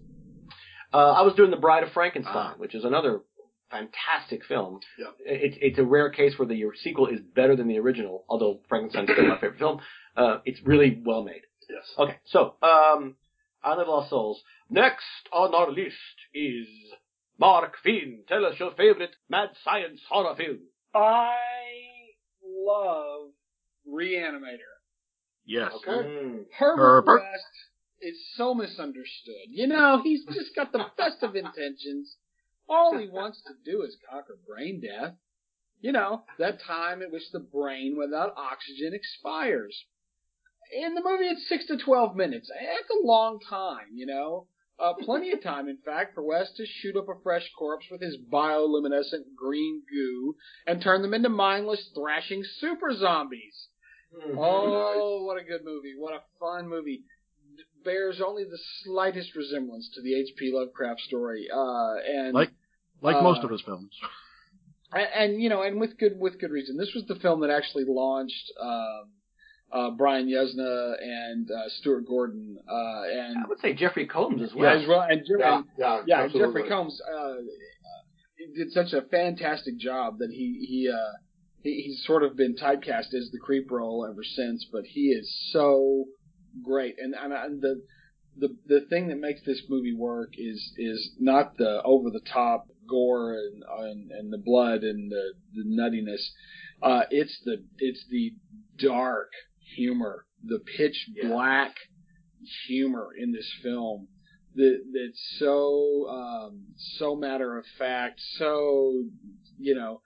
Uh, I was doing The Bride of Frankenstein, Ah. which is another fantastic film. Yeah. It's it's a rare case where the sequel is better than the original, although Frankenstein's still my favorite film. Uh, it's really well made. Yes. Okay, so um, Island of Lost Souls. Next on our list is Mark Finn. Tell us your favorite Mad Science horror film. I love Reanimator. Yes. Okay. Herbert Herbert. West is so misunderstood. You know, he's just got the best of intentions. All he wants to do is conquer brain death. You know, that time at which the brain without oxygen expires. In the movie, it's six to twelve minutes. That's a long time, you know. Uh, plenty of time, in fact, for West to shoot up a fresh corpse with his bioluminescent green goo and turn them into mindless, thrashing super zombies. Oh, what a good movie. What a fun movie. Bears only the slightest resemblance to the H P Lovecraft story. Uh, and Like like uh, most of his films. and, and, you know, and with good with good reason. This was the film that actually launched um, uh, Brian Yuzna and uh, Stuart Gordon. Uh, and I would say Jeffrey Combs as well. yeah, as well. And, Jer- Yeah, and yeah, yeah, and absolutely. Jeffrey Combs uh, did such a fantastic job that he he uh, he, he's sort of been typecast as the creep role ever since. But he is so great, and and, and the the the thing that makes this movie work is is not the over the top gore and, and and the blood and the the nuttiness. Uh, it's the it's the dark humor, the pitch Yeah. black humor in this film that that's so um, so matter of fact, so you know.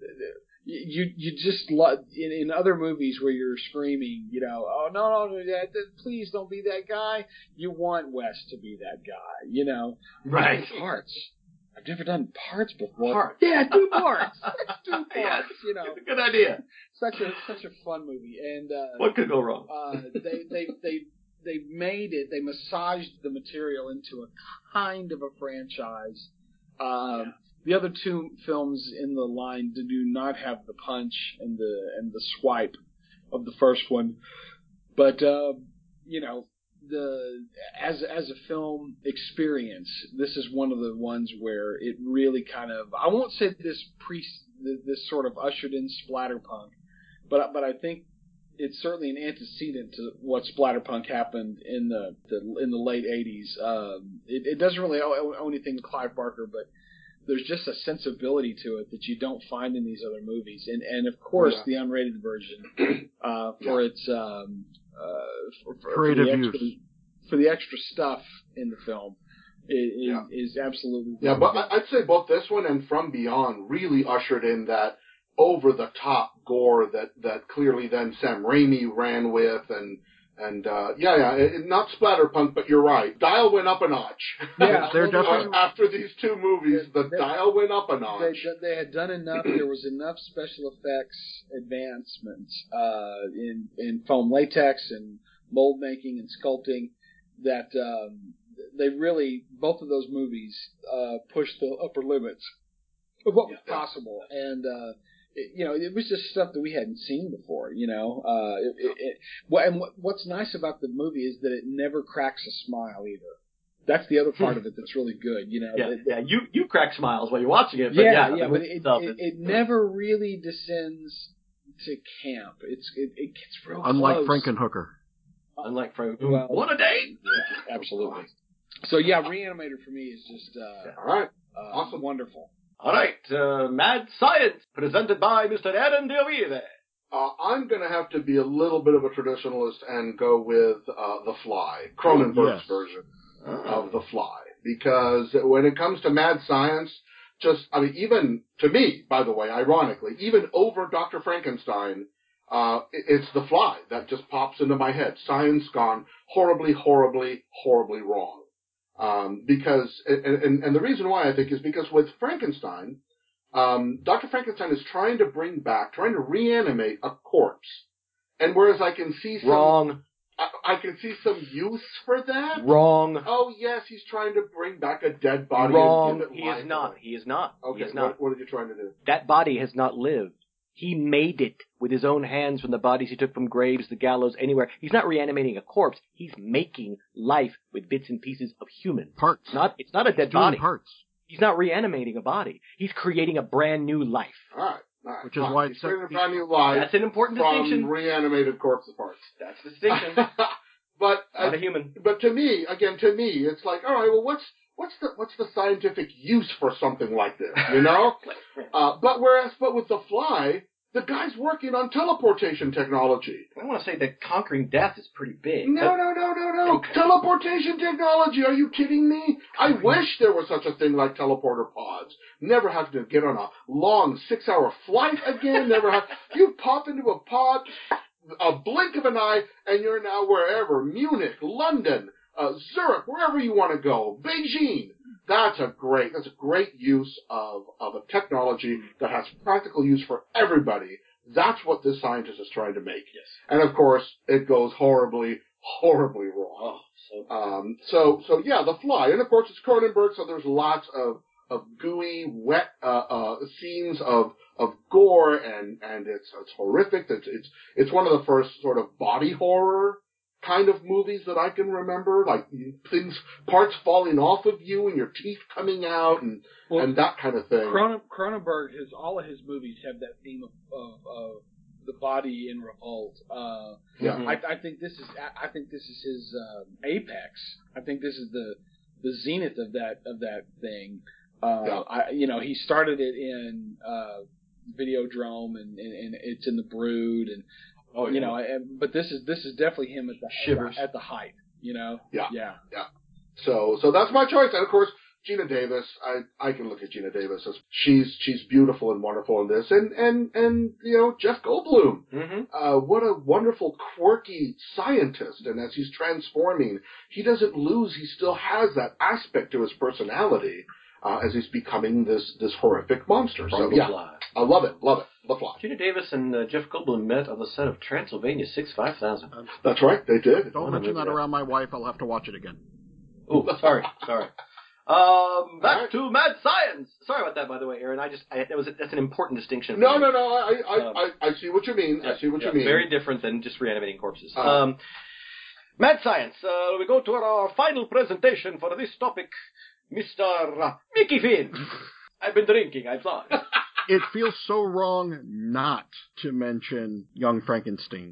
You you just love in, in other movies where you're screaming, you know, oh no no no, that, that, please don't be that guy. You want West to be that guy, you know. Right. Parts. I've never done parts before. Parts. Yeah, do parts. do parts. Yes. You know, It's a good idea. such a such a fun movie, and uh, What could go wrong? uh, they they they they made it. They massaged the material into a kind of a franchise. Um, Yeah. The other two films in the line do not have the punch and the and the swipe of the first one, but uh, you know, the as as a film experience, this is one of the ones where it really kind of, I won't say this pre this sort of ushered in splatterpunk, but but I think it's certainly an antecedent to what splatterpunk happened in the, the in the late eighties. Um, it, it doesn't really owe, owe anything to Clive Barker, but there's just a sensibility to it that you don't find in these other movies, and and of course Yeah. the unrated version uh, for Yeah. its um, uh, for, for, Creative for the extra, use. for the extra stuff in the film is Yeah. is, is absolutely Yeah, really but good. I- I'd say both this one and From Beyond really ushered in that over the top gore that, that clearly then Sam Raimi ran with, and And, uh, yeah, yeah, it, not splatterpunk, but you're right. Dial went up a notch. Yeah, They're well, definitely- After these two movies, the They- dial went up a They, notch. they had done enough. There was enough special effects advancements uh, in in foam latex and mold making and sculpting that um, they really both of those movies uh, pushed the upper limits of what was Yeah. possible. And uh, it, you know, it was just stuff that we hadn't seen before. You know, uh, it, it, it, well, and what, what's nice about the movie is that it never cracks a smile either. That's the other part of it that's really good. You know, Yeah, It- yeah. You you crack smiles while you're watching it, but yeah, yeah, yeah, the but movie it, itself it, is- it never really descends to camp. It's it, it gets real Unlike close. Frankenhooker. unlike Frank. Well- What a day! Yeah, absolutely. So yeah, Reanimator for me is just uh, All right. uh, Awesome. wonderful. All right, uh, Mad Science, presented by Mister Aaron DeOvive. Uh, I'm going to have to be a little bit of a traditionalist and go with uh, The Fly, Cronenberg's Yes. version of The Fly. Because when it comes to Mad Science, just, I mean, even to me, by the way, ironically, even over Doctor Frankenstein, uh, it- it's The Fly that just pops into my head. Science gone horribly, horribly, horribly wrong. Um, because, and, and, and the reason why I think is because with Frankenstein, um, Doctor Frankenstein is trying to bring back, trying to reanimate a corpse. And whereas I can see some, Wrong, I, I can see some use for that. wrong, Oh yes, he's trying to bring back a dead body. wrong. And give it He life. is not. He is not. Okay, He is not. What, what are you trying to do? That body has not lived. He made it with his own hands from the bodies he took from graves, the gallows, anywhere. He's not reanimating a corpse. He's making life with bits and pieces of human. Parts. It's not, it's not a dead Doing body. parts. He's not reanimating a body. He's creating a brand new life. All right, all right. Which is fine. why he's it's- creating a brand new life That's an important from distinction. reanimated corpse parts. That's the distinction. but Not uh, a human. but to me, again, to me, it's like, all right, well, what's what's the what's the scientific use for something like this? You know. uh, but whereas, but with The Fly, the guy's working on teleportation technology. I want to say that conquering death is pretty big. No, no, no, no, no. Teleportation technology. Are you kidding me? I wish there was such a thing like teleporter pods. Never have to get on a long six-hour flight again. Never have. You pop into a pod, a blink of an eye, and you're now wherever. Munich, London, uh, Zurich, wherever you want to go. Beijing. That's a great, that's a great use of, of a technology that has practical use for everybody. That's what this scientist is trying to make. Yes. And of course, it goes horribly, horribly wrong. Oh, so Um, so, so yeah, The Fly. And of course, it's Cronenberg, so there's lots of, of gooey, wet, uh, uh, scenes of, of gore, and, and it's, it's horrific. It's, it's, it's one of the first sort of body horror kind of movies that I can remember, like things, parts falling off of you and your teeth coming out and, Well, and that kind of thing. Cronen, Cronenberg has all of his movies have that theme of, of, of the body in revolt. Uh, Yeah. I, I think this is I I think this is his um, apex. I think this is the the zenith of that of that thing. Uh, Yeah. I, you know, he started it in uh, Videodrome, and, and, and it's in The Brood, and oh, you know, and, but this is this is definitely him at the Shivers. at the height. You know, Yeah. yeah. So, so that's my choice. And of course, Gina Davis, I, I can look at Gina Davis as she's, she's beautiful and wonderful in this. And, and, and, you know, Jeff Goldblum. Mm-hmm. Uh, what a wonderful, quirky scientist. And as he's transforming, he doesn't lose, he still has that aspect to his personality, uh, as he's becoming this, this horrific monster. So, The yeah, Fly. I love it, love it. The Fly. Gina Davis and uh, Jeff Goldblum met on the set of Transylvania six five thousand. That's right, they did. Don't What a mention movie that that- around my wife. I'll have to watch it again. Oh, sorry, sorry. Um, back Alright. to Mad Science. Sorry about that, by the way, Aaron. I just I, that was a, that's an important distinction. No, for me. no, no, I, I, Um, I, I see what you mean. I see what Yeah, you mean. Very different than just reanimating corpses. Uh, um, Mad Science. Uh, we go to our final presentation for this topic, Mister Uh, Mickey Finn. I've been drinking. I'm sorry. It feels so wrong not to mention Young Frankenstein,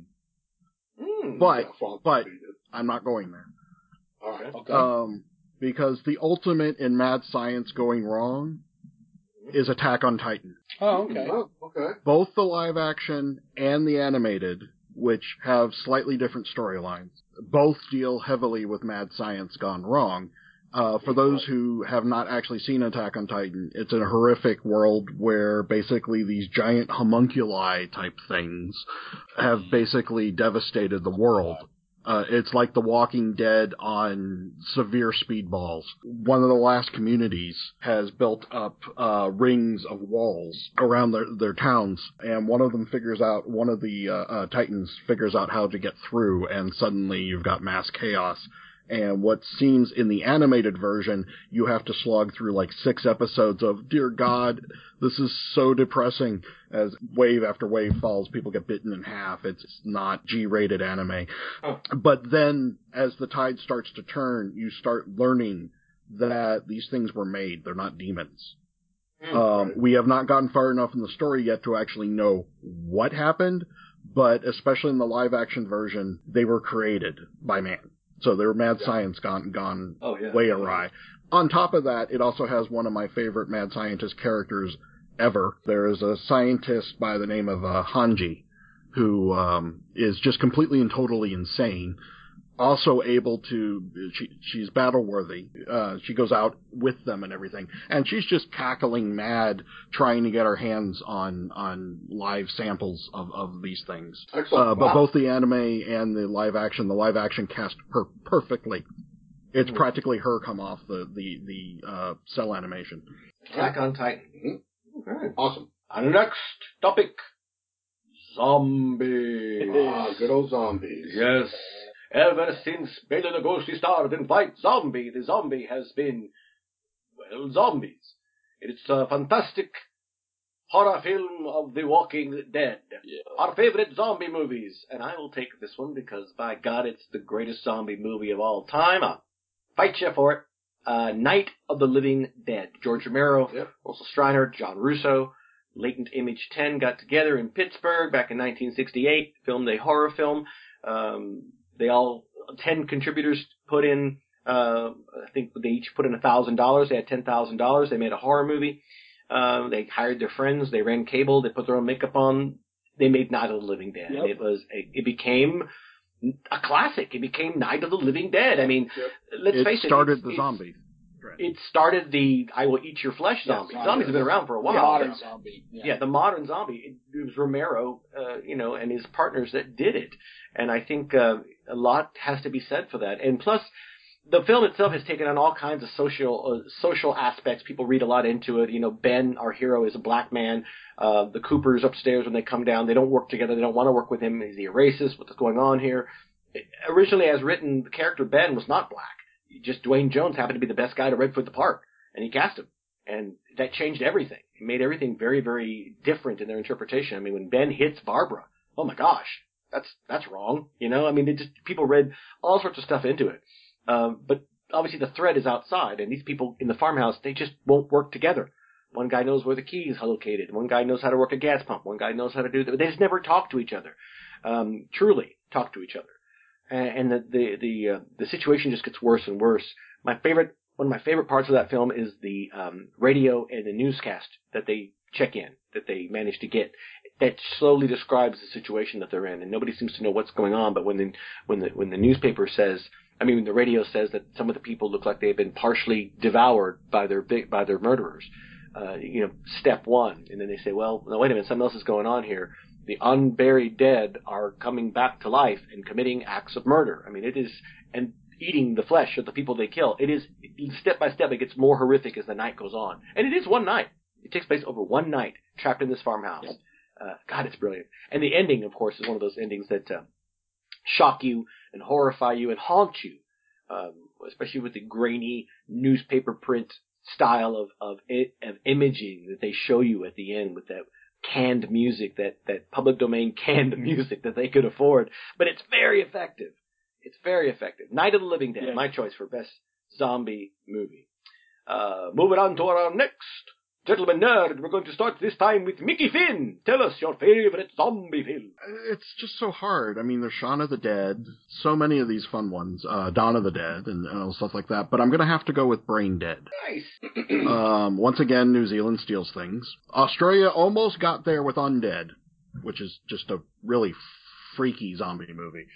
Mm. but Yeah, Frank but did. I'm not going there. All right. Okay. Um, because the ultimate in mad science going wrong is Attack on Titan. oh, okay. Oh, okay. Both the live action and the animated, which have slightly different storylines, both deal heavily with mad science gone wrong. Uh, for those who have not actually seen Attack on Titan, it's a horrific world where basically these giant homunculi type things have basically devastated the world. Uh, it's like The Walking Dead on severe speedballs. One of the last communities has built up uh, rings of walls around their, their towns, and one of them figures out, one of the uh, uh, Titans figures out how to get through, and suddenly you've got mass chaos. And what seems in the animated version, you have to slog through like six episodes of, dear God, this is so depressing, as wave after wave falls, people get bitten in half. It's not G-rated anime. Oh. But then, as the tide starts to turn, you start learning that these things were made. They're not demons. Mm, um, right. we have not gotten far enough in the story yet to actually know what happened, but especially in the live-action version, they were created by man. So they were mad Yeah. science gone gone Oh, yeah. way awry. On top of that, it also has one of my favorite mad scientist characters ever. There is a scientist by the name of uh, Hanji, who um, is just completely and totally insane. Also able to, she, she's battle worthy. Uh, she goes out with them and everything, and she's just cackling mad, trying to get her hands on on live samples of of these things. Excellent. Uh, but Wow. both the anime and the live action, the live action cast her perfectly. It's Mm-hmm. practically her come off the the the uh, cell animation. Attack on Titan. Mhm. Okay. Awesome. And next topic, zombies. Ah, good old zombies. Yes. Ever since Bela Lugosi starred in White Zombie, the zombie has been, well, zombies. It's a fantastic horror film of The Walking Dead. Yeah. Our favorite zombie movies. And I will take this one because, by God, it's the greatest zombie movie of all time. I'll fight you for it. Uh, Night of the Living Dead. George Romero, Yep. Russell Streiner, John Russo, Latent Image ten got together in Pittsburgh back in nineteen sixty-eight, filmed a horror film. Um, they all, ten contributors put in, uh, I think they each put in one thousand dollars. They had ten thousand dollars. They made a horror movie. Uh, they hired their friends. They ran cable. They put their own makeup on. They made Night of the Living Dead. Yep. And it was, a, it became a classic. It became Night of the Living Dead. I mean, Yep. let's It face it. started it's- the it's- zombie. It started the I will eat your flesh Yeah, zombie. zombie. Zombies have been around for a while. The modern zombie. Yeah. Yeah, the modern zombie. It, it was Romero, uh, you know, and his partners that did it. And I think uh, a lot has to be said for that. And plus, the film itself has taken on all kinds of social uh, social aspects. People read a lot into it. You know, Ben, our hero, is a black man. Uh, the Coopers upstairs, when they come down, they don't work together. They don't want to work with him. Is he a racist? What's going on here? It, originally, as written, the character Ben was not black. Just Dwayne Jones happened to be the best guy to redfoot the part, and he cast him. And that changed everything. It made everything very, very different in their interpretation. I mean, when Ben hits Barbara, oh my gosh, that's that's wrong. You know, I mean, it just people read all sorts of stuff into it. Um, but obviously the thread is outside, and these people in the farmhouse, they just won't work together. One guy knows where the key is located. One guy knows how to work a gas pump. One guy knows how to do that. They just never talk to each other. Um, truly talk to each other. And the the the, uh, the situation just gets worse and worse. My favorite, one of my favorite parts of that film is the um, radio and the newscast that they check in, that they manage to get, that slowly describes the situation that they're in, and nobody seems to know what's going on. But when the when the when the newspaper says, I mean, when the radio says that some of the people look like they've been partially devoured by their by their murderers, uh, you know, step one, and then they say, well, no, wait a minute, something else is going on here. The unburied dead are coming back to life and committing acts of murder. I mean, it is, and eating the flesh of the people they kill. It is, step by step, it gets more horrific as the night goes on. And it is one night. It takes place over one night, trapped in this farmhouse. Uh, God, it's brilliant. And the ending, of course, is one of those endings that uh, shock you and horrify you and haunt you, um, especially with the grainy newspaper print style of, of, of imaging that they show you at the end with that canned music, that, that public domain canned music that they could afford. But it's very effective. It's very effective. Night of the Living Dead, Yeah. my choice for best zombie movie. Uh, moving on to our next Gentleman Nerd, we're going to start this time with Mickey Finn. Tell us your favorite zombie film. It's just so hard. I mean, there's Shaun of the Dead, so many of these fun ones, uh, Dawn of the Dead, and, and stuff like that. But I'm going to have to go with Brain Dead. Nice. Um, once again, New Zealand steals things. Australia almost got there with Undead, which is just a really freaky zombie movie.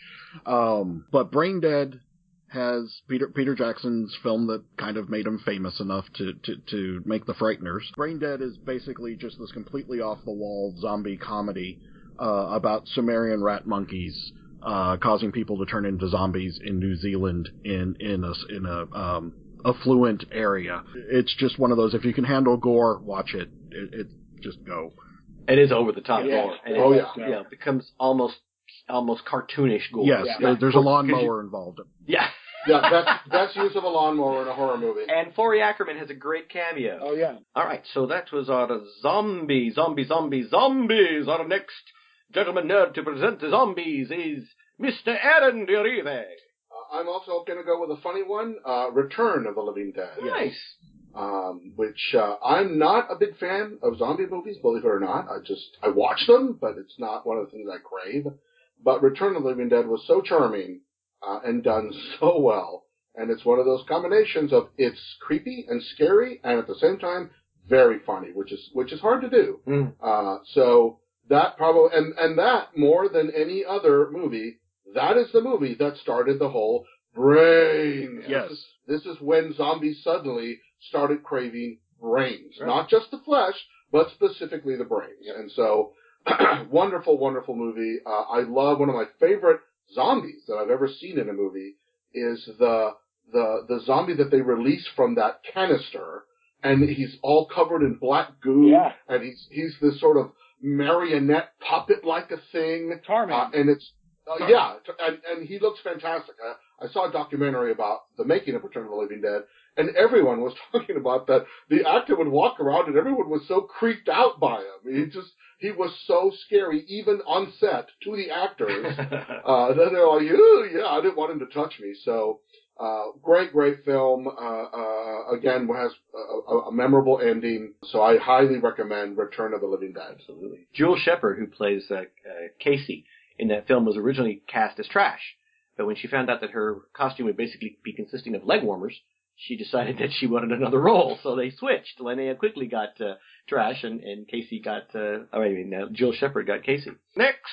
Um, but Brain Dead has Peter Peter Jackson's film that kind of made him famous enough to, to, to make The Frighteners. Brain Dead is basically just this completely off-the-wall zombie comedy uh, about Sumerian rat monkeys uh, causing people to turn into zombies in New Zealand in in a in a um, affluent area. It's just one of those. If you can handle gore, watch it. It, it just go. It is over the top Yeah. gore. And Oh, it, yeah. yeah. It becomes almost almost cartoonish gore. Yes, Yeah. there, there's a lawnmower involved. Yeah. Yeah, best, best use of a lawnmower in a horror movie. And Forey Ackerman has a great cameo. Oh yeah. All right, so that was our zombie, zombie, zombie, zombies. Our next gentleman nerd to present the zombies is Mister Aaron Uribe. Uh, I'm also going to go with a funny one, uh, Return of the Living Dead. Nice. Um, which, uh, I'm not a big fan of zombie movies, believe it or not. I just, I watch them, but it's not one of the things I crave. But Return of the Living Dead was so charming, uh, and done so well. And it's one of those combinations of it's creepy and scary, and at the same time, very funny, which is, which is hard to do. Mm. Uh, so that probably, and, and that more than any other movie, that is the movie that started the whole brains. Yes. This is, this is when zombies suddenly started craving brains. Right. Not just the flesh, but specifically the brains. And so, wonderful, wonderful movie. Uh, I love one of my favorite zombies that I've ever seen in a movie is the, the, the zombie that they release from that canister. And he's all covered in black goo. Yeah. And he's, he's this sort of marionette puppet-like a thing. Tarman. Uh, and it's, uh, yeah, and, and he looks fantastic. I, I saw a documentary about the making of Return of the Living Dead, and everyone was talking about that. The actor would walk around, and everyone was so creeped out by him. He just, he was so scary, even on set, to the actors. uh, then they're like, "Ooh, yeah, I didn't want him to touch me." So, uh, great, great film. Uh, uh, again, has a, a memorable ending. So I highly recommend Return of the Living Dead. Absolutely. Jewel Shepard, who plays uh, uh, Casey in that film, was originally cast as Trash. But when she found out that her costume would basically be consisting of leg warmers, she decided that she wanted another role. So they switched. Linnea quickly got uh, Trash, and, and Casey got, uh, I mean, uh, Jewel Shepard got Casey. Next,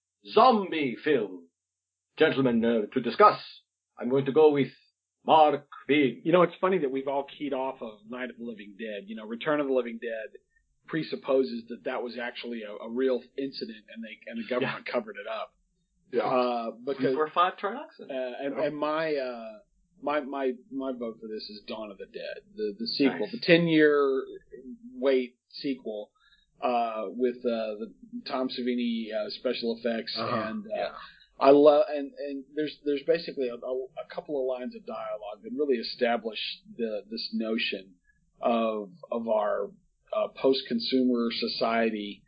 zombie film. Gentlemen, uh, to discuss, I'm going to go with Mark Big. You know, it's funny that we've all keyed off of Night of the Living Dead. You know, Return of the Living Dead presupposes that that was actually a, a real incident, and they and the government yeah. covered it up. Yeah. Uh, because four five trioxin. Uh, and, oh. and my uh, my my my vote for this is Dawn of the Dead, the the sequel, Nice. the ten year wait sequel uh, with uh, the Tom Savini uh, special effects Uh-huh. and. Uh, Yeah. I love, and, and there's there's basically a, a, a couple of lines of dialogue that really establish the this notion of of our uh, post-consumer society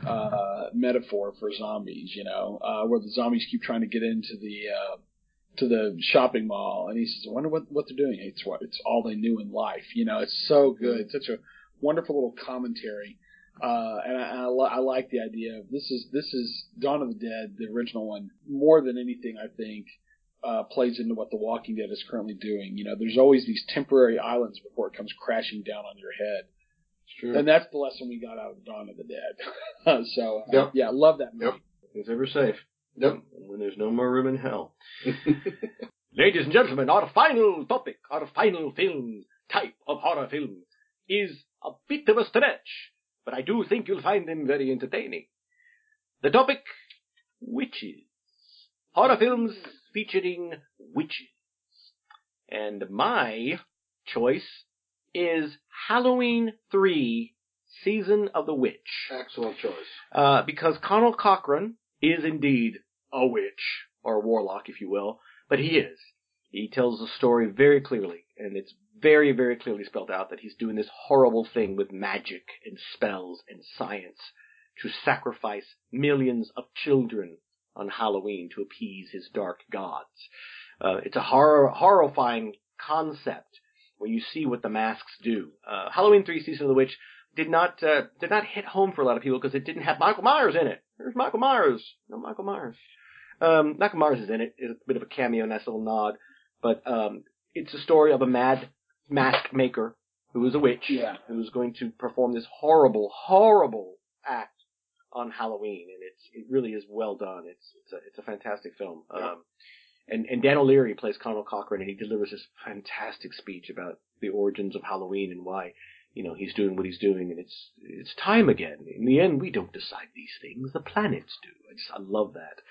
uh, metaphor for zombies. You know, uh, where the zombies keep trying to get into the uh, to the shopping mall, and he says, "I wonder what what they're doing. It's what it's all they knew in life." You know, it's so good. It's such a wonderful little commentary. Uh, and I, I, li- I like the idea of this is this is Dawn of the Dead, the original one, more than anything. I think uh, plays into what The Walking Dead is currently doing. You know, there's always these temporary islands before it comes crashing down on your head, It's true. and that's the lesson we got out of Dawn of the Dead. so, uh, Yep. yeah, love that movie. Yep. Nothing's ever safe. Yep. And when there's no more room in hell. Ladies and gentlemen, our final topic, our final film, type of horror film, is a bit of a stretch, but I do think you'll find them very entertaining. The topic, witches. Horror films featuring witches. And my choice is Halloween three, Season of the Witch. Excellent choice. Uh, because Conal Cochran is indeed a witch, or a warlock, if you will, but he is. He tells the story very clearly, and it's very, very clearly spelled out that he's doing this horrible thing with magic and spells and science to sacrifice millions of children on Halloween to appease his dark gods. Uh, it's a horror, horrifying concept when you see what the masks do. Uh, Halloween three, Season of the Witch did not uh, did not hit home for a lot of people because it didn't have Michael Myers in it. There's Michael Myers. No Michael Myers. Um, Michael Myers is in it. It's a bit of a cameo, nice little nod. But um, it's a story of a mad mask maker who is a witch, Yeah. who's going to perform this horrible, horrible act on Halloween, and it's it really is well done. It's it's a it's a fantastic film. Yeah. Um, and and Dan O'Leary plays Conal Cochran, and he delivers this fantastic speech about the origins of Halloween and why you know he's doing what he's doing, and it's it's time again. In the end, we don't decide these things; the planets do. I just I love that.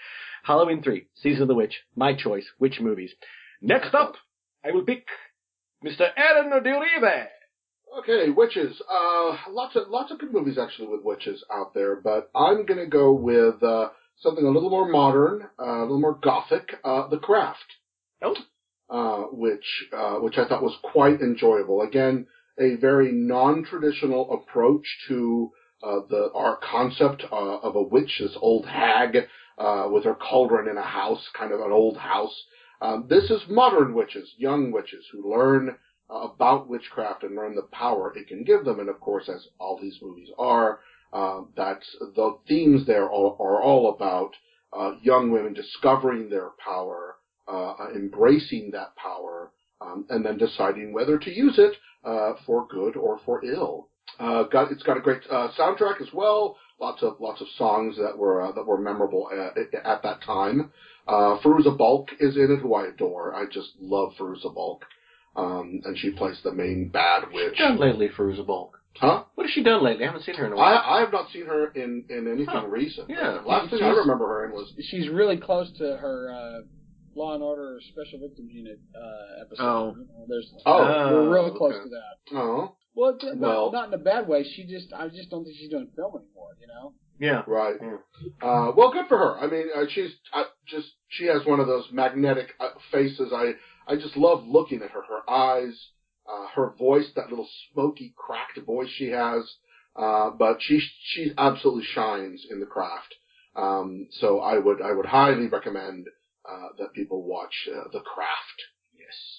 Halloween three, Season of the Witch, my choice, witch movies. Next up, I will pick Mister Aaron DeRive. Okay, witches. Uh, lots of lots of good movies actually with witches out there, but I'm gonna go with uh, something a little more modern, uh, a little more gothic. Uh, The Craft. Oh. Uh, which uh, which I thought was quite enjoyable. Again, a very non-traditional approach to uh, the our concept uh, of a witch, this old hag uh, with her cauldron in a house, kind of an old house. Um, this is modern witches, young witches who learn about witchcraft and learn the power it can give them. And of course, as all these movies are, uh, that's the themes there are, are all about uh, young women discovering their power, uh, embracing that power, um, and then deciding whether to use it uh, for good or for ill. Uh, got it's got a great uh, soundtrack as well. Lots of lots of songs that were uh, that were memorable at, at that time. Uh, Fairuza Balk is in it, who I adore. I just love Fairuza Balk. Um, and she plays the main bad witch. What's she done lately, Fairuza Balk? Huh? What has she done lately? I haven't seen her in a while. I, I have not seen her in, in anything huh. recent. Yeah. Last thing I remember her in was... She's really close to her uh, Law and Order Special Victims Unit uh, episode. Oh. You know, there's, Oh. We're really close okay. to that. Oh. Well, not, Well- not in a bad way. She just, I just don't think she's doing film anymore, you know? Yeah. Right. Yeah. Uh, well, good for her. I mean, uh, she's uh, just... She has one of those magnetic uh, faces. I, I just love looking at her. Her eyes... Uh, her voice, that little smoky, cracked voice she has, uh, but she she absolutely shines in The Craft. Um, so I would I would highly recommend uh, that people watch uh, The Craft. Yes.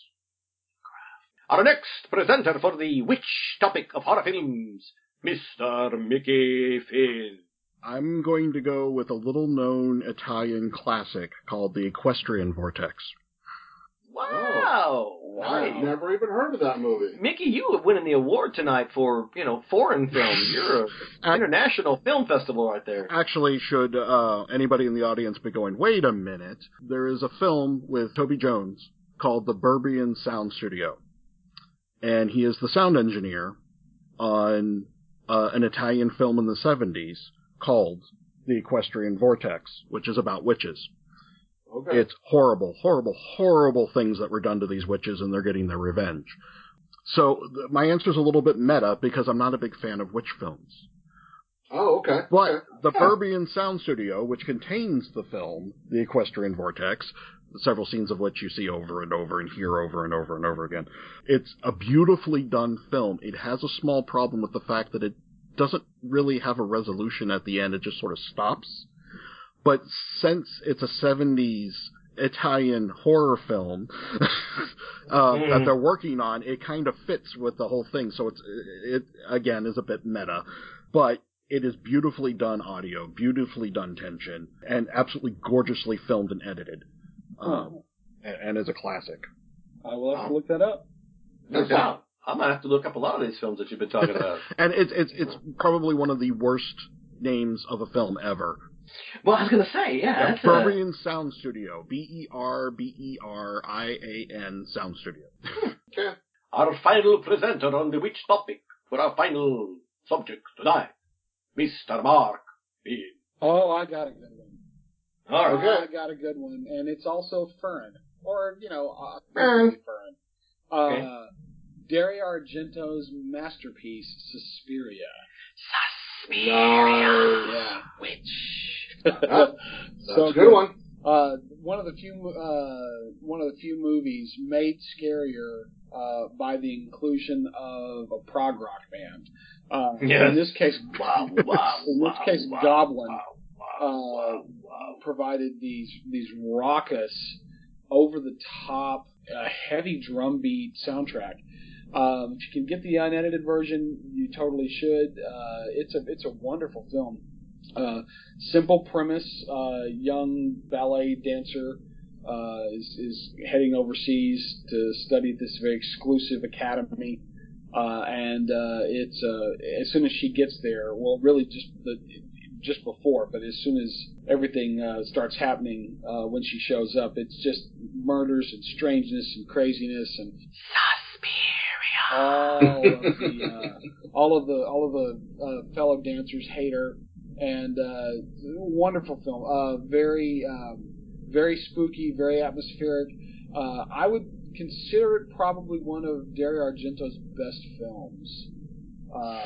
Our next presenter for the witch topic of horror films, Mister Mickey Finn. I'm going to go with a little-known Italian classic called The Equestrian Vortex. Wow! I've never even heard of that movie. Mickey, you are winning the award tonight for, you know, foreign films. You're an international film festival right there. Actually, should uh, anybody in the audience be going, wait a minute, there is a film with Toby Jones called The Burbian Sound Studio. And he is the sound engineer on uh, an Italian film in the seventies called The Equestrian Vortex, which is about witches. Okay. It's horrible, horrible, horrible things that were done to these witches, and they're getting their revenge. So th- my answer is a little bit meta because I'm not a big fan of witch films. Oh, okay. But okay. the yeah. Burbian Sound Studio, which contains the film, The Equestrian Vortex, several scenes of which you see over and over and hear over and over and over again, it's a beautifully done film. It has a small problem with the fact that it doesn't really have a resolution at the end. It just sort of stops. But since it's a seventies Italian horror film uh, mm. that they're working on, it kind of fits with the whole thing. So it's it again is a bit meta, but it is beautifully done audio, beautifully done tension, and absolutely gorgeously filmed and edited, um, oh. and, and is a classic. I will have to look that up. No doubt. I might have to look up a lot of these films that you've been talking about. And it's it's it's probably one of the worst names of a film ever. Well, I was going to say, yeah. The Burbian a... Sound Studio. B E R B E R I A N Sound Studio. Okay. Our final presenter on the witch topic for our final subject tonight, Mister Mark Bean. Oh, I got a good one. All right. Okay. I got a good one, and it's also Fern. Or, you know, uh, Fern. Uh, okay. Dario Argento's masterpiece, Suspiria. Suspiria. Yeah. Witch. That's so a good, good one. Uh, one of the few, uh, one of the few movies made scarier uh, by the inclusion of a prog rock band. Uh, yes. In this case, wow, wow, in this wow, case, wow, Goblin wow, wow, uh, wow, wow. provided these these raucous, over the top, uh, heavy drum beat soundtrack. Um, if you can get the unedited version, you totally should. Uh, it's a it's a wonderful film. Uh, simple premise: uh, young ballet dancer uh, is, is heading overseas to study at this very exclusive academy, uh, and uh, it's uh, as soon as she gets there, well, really just the just before, but as soon as everything uh, starts happening uh, when she shows up, it's just murders and strangeness and craziness and all of the uh, all of the all of the uh, fellow dancers hate her. and uh, wonderful film. Uh, very, um, very spooky, very atmospheric. Uh, I would consider it probably one of Dario Argento's best films. Uh,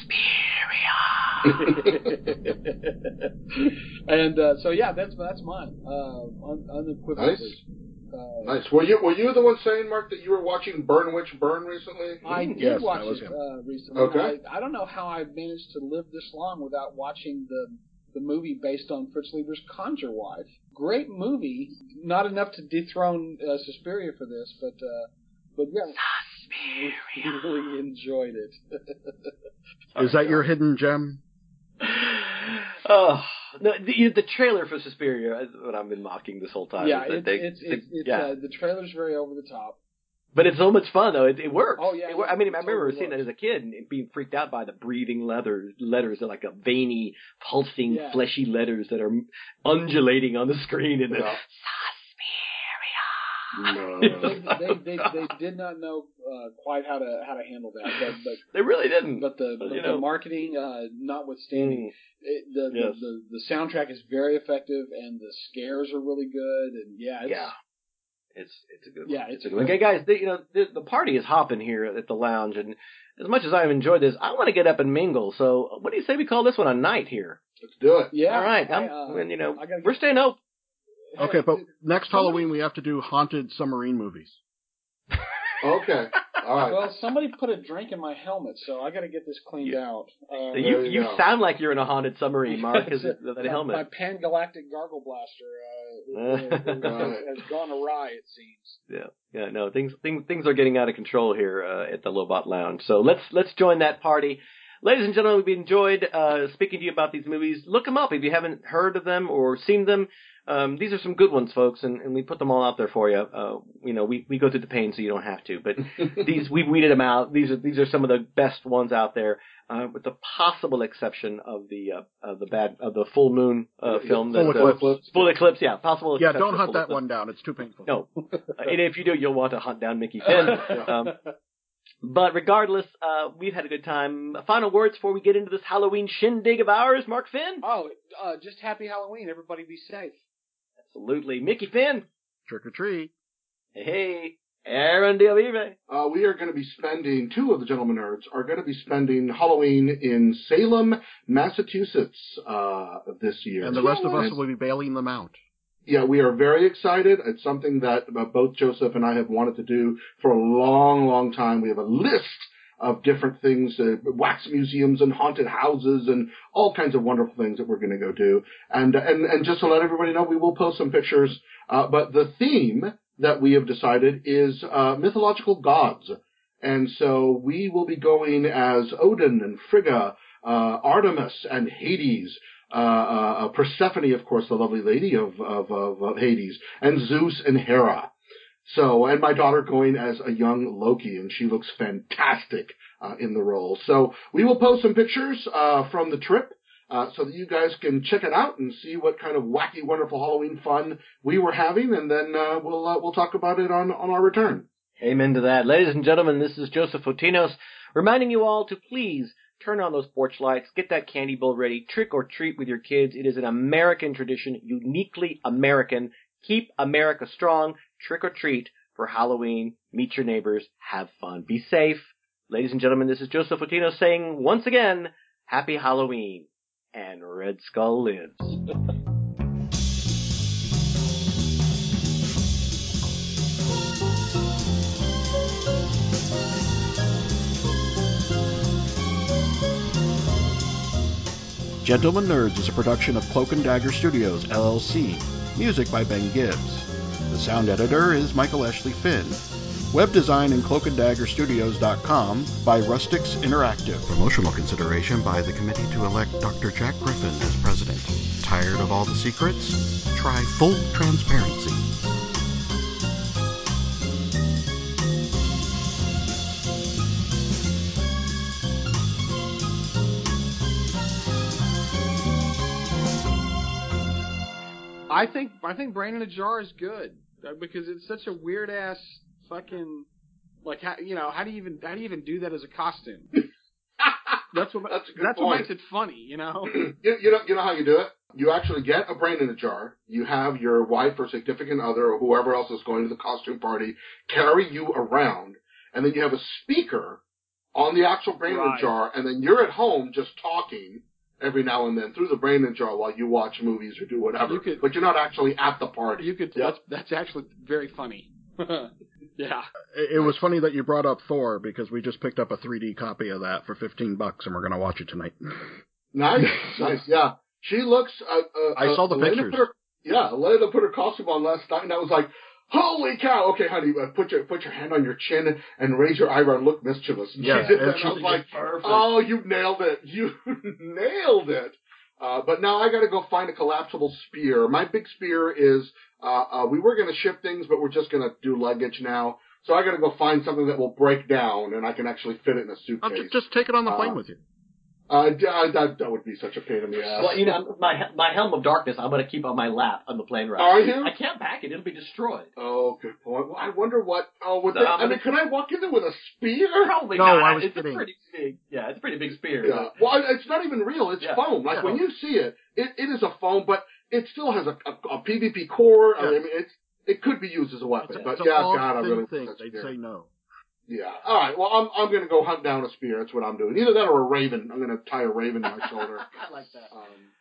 and uh, so yeah, that's that's mine. Uh, un- unequivocally. Nice. Uh, Nice. Were you were you the one saying, Mark, that you were watching Burn Witch Burn recently? I did Yes, watch that was it him. uh, recently. Okay. I, I don't know how I managed to live this long without watching the the movie based on Fritz Lieber's Conjure Wife. Great movie. Not enough to dethrone uh, Suspiria for this, but uh, but yeah, Suspiria. Really enjoyed it. Is that your hidden gem? Oh, no, the, the trailer for Suspiria is what I've been mocking this whole time. Yeah, is that it's, they, it's, it's, they- it's yeah. uh, the trailer's very over the top. But it's so much fun, though. It, it works. Oh, yeah, It wor- yeah, I mean, it I remember totally seeing works. that as a kid and being freaked out by the breathing leather, letters. They're like a veiny, pulsing, Yeah. fleshy letters that are undulating on the screen. And the Yeah. Suspiria. No. They, they, they, they did not know uh, quite how to how to handle that, but but, They really didn't. but the But, but you the know. marketing uh, notwithstanding, it, the, Yes. the, the the soundtrack is very effective and the scares are really good, and yeah, it's, Yeah. It's it's a good one. Yeah, it's a a good one. good Okay, guys, the, you know the, the party is hopping here at the lounge, and as much as I've enjoyed this, I want to get up and mingle. So, what do you say we call this one a night here? Let's do it. yeah. All right, I'm, I, uh, when, you know I gotta we're get- staying open. Okay, but next somebody- Halloween we have to do haunted submarine movies. Okay. All right. Well, somebody put a drink in my helmet, so I got to get this cleaned You- out. Uh, You There you you go. sound like you're in a haunted submarine, Mark. Is it's it a- that my, helmet? My pan-galactic gargle blaster uh, has, has gone awry, it seems. Yeah, yeah, no, things things things are getting out of control here uh, at the Lobot Lounge. So let's let's join that party. Ladies and gentlemen, we've enjoyed uh, speaking to you about these movies. Look them up if you haven't heard of them or seen them. Um, these are some good ones, folks, and, and we put them all out there for you. Uh, you know, we, we go through the pain so you don't have to, but these we've weeded them out. These are these are some of the best ones out there, uh, with the possible exception of the uh, of the bad of the full moon uh, film. Full that, uh, Eclipse. Full Eclipse, yeah, possible. Yeah, exception don't of hunt Full that Eclipse. one down. It's too painful. No. Uh, and if you do, you'll want to hunt down Mickey Finn. Um, but regardless, uh, we've had a good time. Final words before we get into this Halloween shindig of ours, Mark Finn? Oh, uh, just happy Halloween. Everybody be safe. Absolutely. Mickey Finn? Trick or treat. Hey, Aaron Diavive. Uh, we are going to be spending, two of the gentlemen nerds are going to be spending Halloween in Salem, Massachusetts, uh, this year. And the rest of us And- will be bailing them out. Yeah, we are very excited. It's something that uh, both Joseph and I have wanted to do for a long, long time. We have a list of different things, uh, wax museums and haunted houses and all kinds of wonderful things that we're going to go do. And, and, and just to let everybody know, we will post some pictures. Uh, but the theme that we have decided is, uh, mythological gods. And so we will be going as Odin and Frigga, uh, Artemis and Hades, uh, uh, Persephone, of course, the lovely lady of, of, of, of Hades, and Zeus and Hera. So, and my daughter going as a young Loki, and she looks fantastic uh, in the role. So we will post some pictures uh, from the trip uh, so that you guys can check it out and see what kind of wacky, wonderful Halloween fun we were having, and then uh, we'll uh, we'll talk about it on, on our return. Amen to that. Ladies and gentlemen, this is Joseph Fotinos reminding you all to please turn on those porch lights, get that candy bowl ready, trick or treat with your kids. It is an American tradition, uniquely American. Keep America strong. Trick or treat for Halloween. Meet your neighbors. Have fun. Be safe. Ladies and gentlemen, this is Joseph Fotinos saying once again, Happy Halloween. And Red Skull lives. Gentlemen Nerds is a production of Cloak and Dagger Studios, L L C. Music by Ben Gibbs. The sound editor is Michael Ashley Finn. Web design in cloak and dagger studios dot com by Rustics Interactive. Promotional consideration by the committee to elect Doctor Jack Griffin as president. Tired of all the secrets? Try full transparency. I think I think Brain in a Jar is good uh, because it's such a weird ass fucking like how, you know how do you even how do you even do that as a costume? That's what That's a good that's point. what makes it funny, you know. you, you know, you know how you do it? You actually get a brain in a jar. You have your wife or significant other or whoever else is going to the costume party carry you around, and then you have a speaker on the actual brain in Right. a jar, and then you're at home just talking every now and then through the brain in a jar while you watch movies or do whatever. You could- but you're not actually at the party. You could. Yep. That's that's actually very funny. Yeah. It, it was funny that you brought up Thor because we just picked up a three D copy of that for fifteen bucks, and we're going to watch it tonight. Nice, nice, yeah. She looks. Uh, uh, I saw the Elena pictures. Put her, yeah, Elena put her costume on last night, and I was like, "Holy cow!" Okay, honey, uh, put your put your hand on your chin and raise your eyebrow and look mischievous. And Yeah, she did and that, and she I was did like, perfect. "Oh, you nailed it! You nailed it!" Uh, but now I got to go find a collapsible spear. My big spear is. Uh, uh, we were going to ship things, but we're just going to do luggage now. So I got to go find something that will break down, and I can actually fit it in a I'll suitcase. ju- just take it on the plane Uh, with you. Uh, d- uh, that, that would be such a pain in the ass. Well, you know, my my helm of darkness, I'm going to keep on my lap on the plane ride. Are you? I can't pack it; it'll be destroyed. Oh, good point. Well, I wonder what. Oh, would No, they, I'm I mean, gonna- could I walk in there with a spear? Probably No, not. I was it's kidding. a pretty big. Yeah, it's a pretty big spear. Yeah. Well, it's not even real. It's Yeah. foam. Like Yeah. when you see it, it, it is a foam, but it still has a, a, a P V P core. I Yeah. mean, it's it could be used as a weapon. It's a, but it's a yeah, long, God, I thin really thing. want that They'd spear. say no. Yeah. All right. Well, I'm I'm going to go hunt down a spear. That's what I'm doing. Either that or a raven. I'm going to tie a raven to my shoulder. I like that. Um,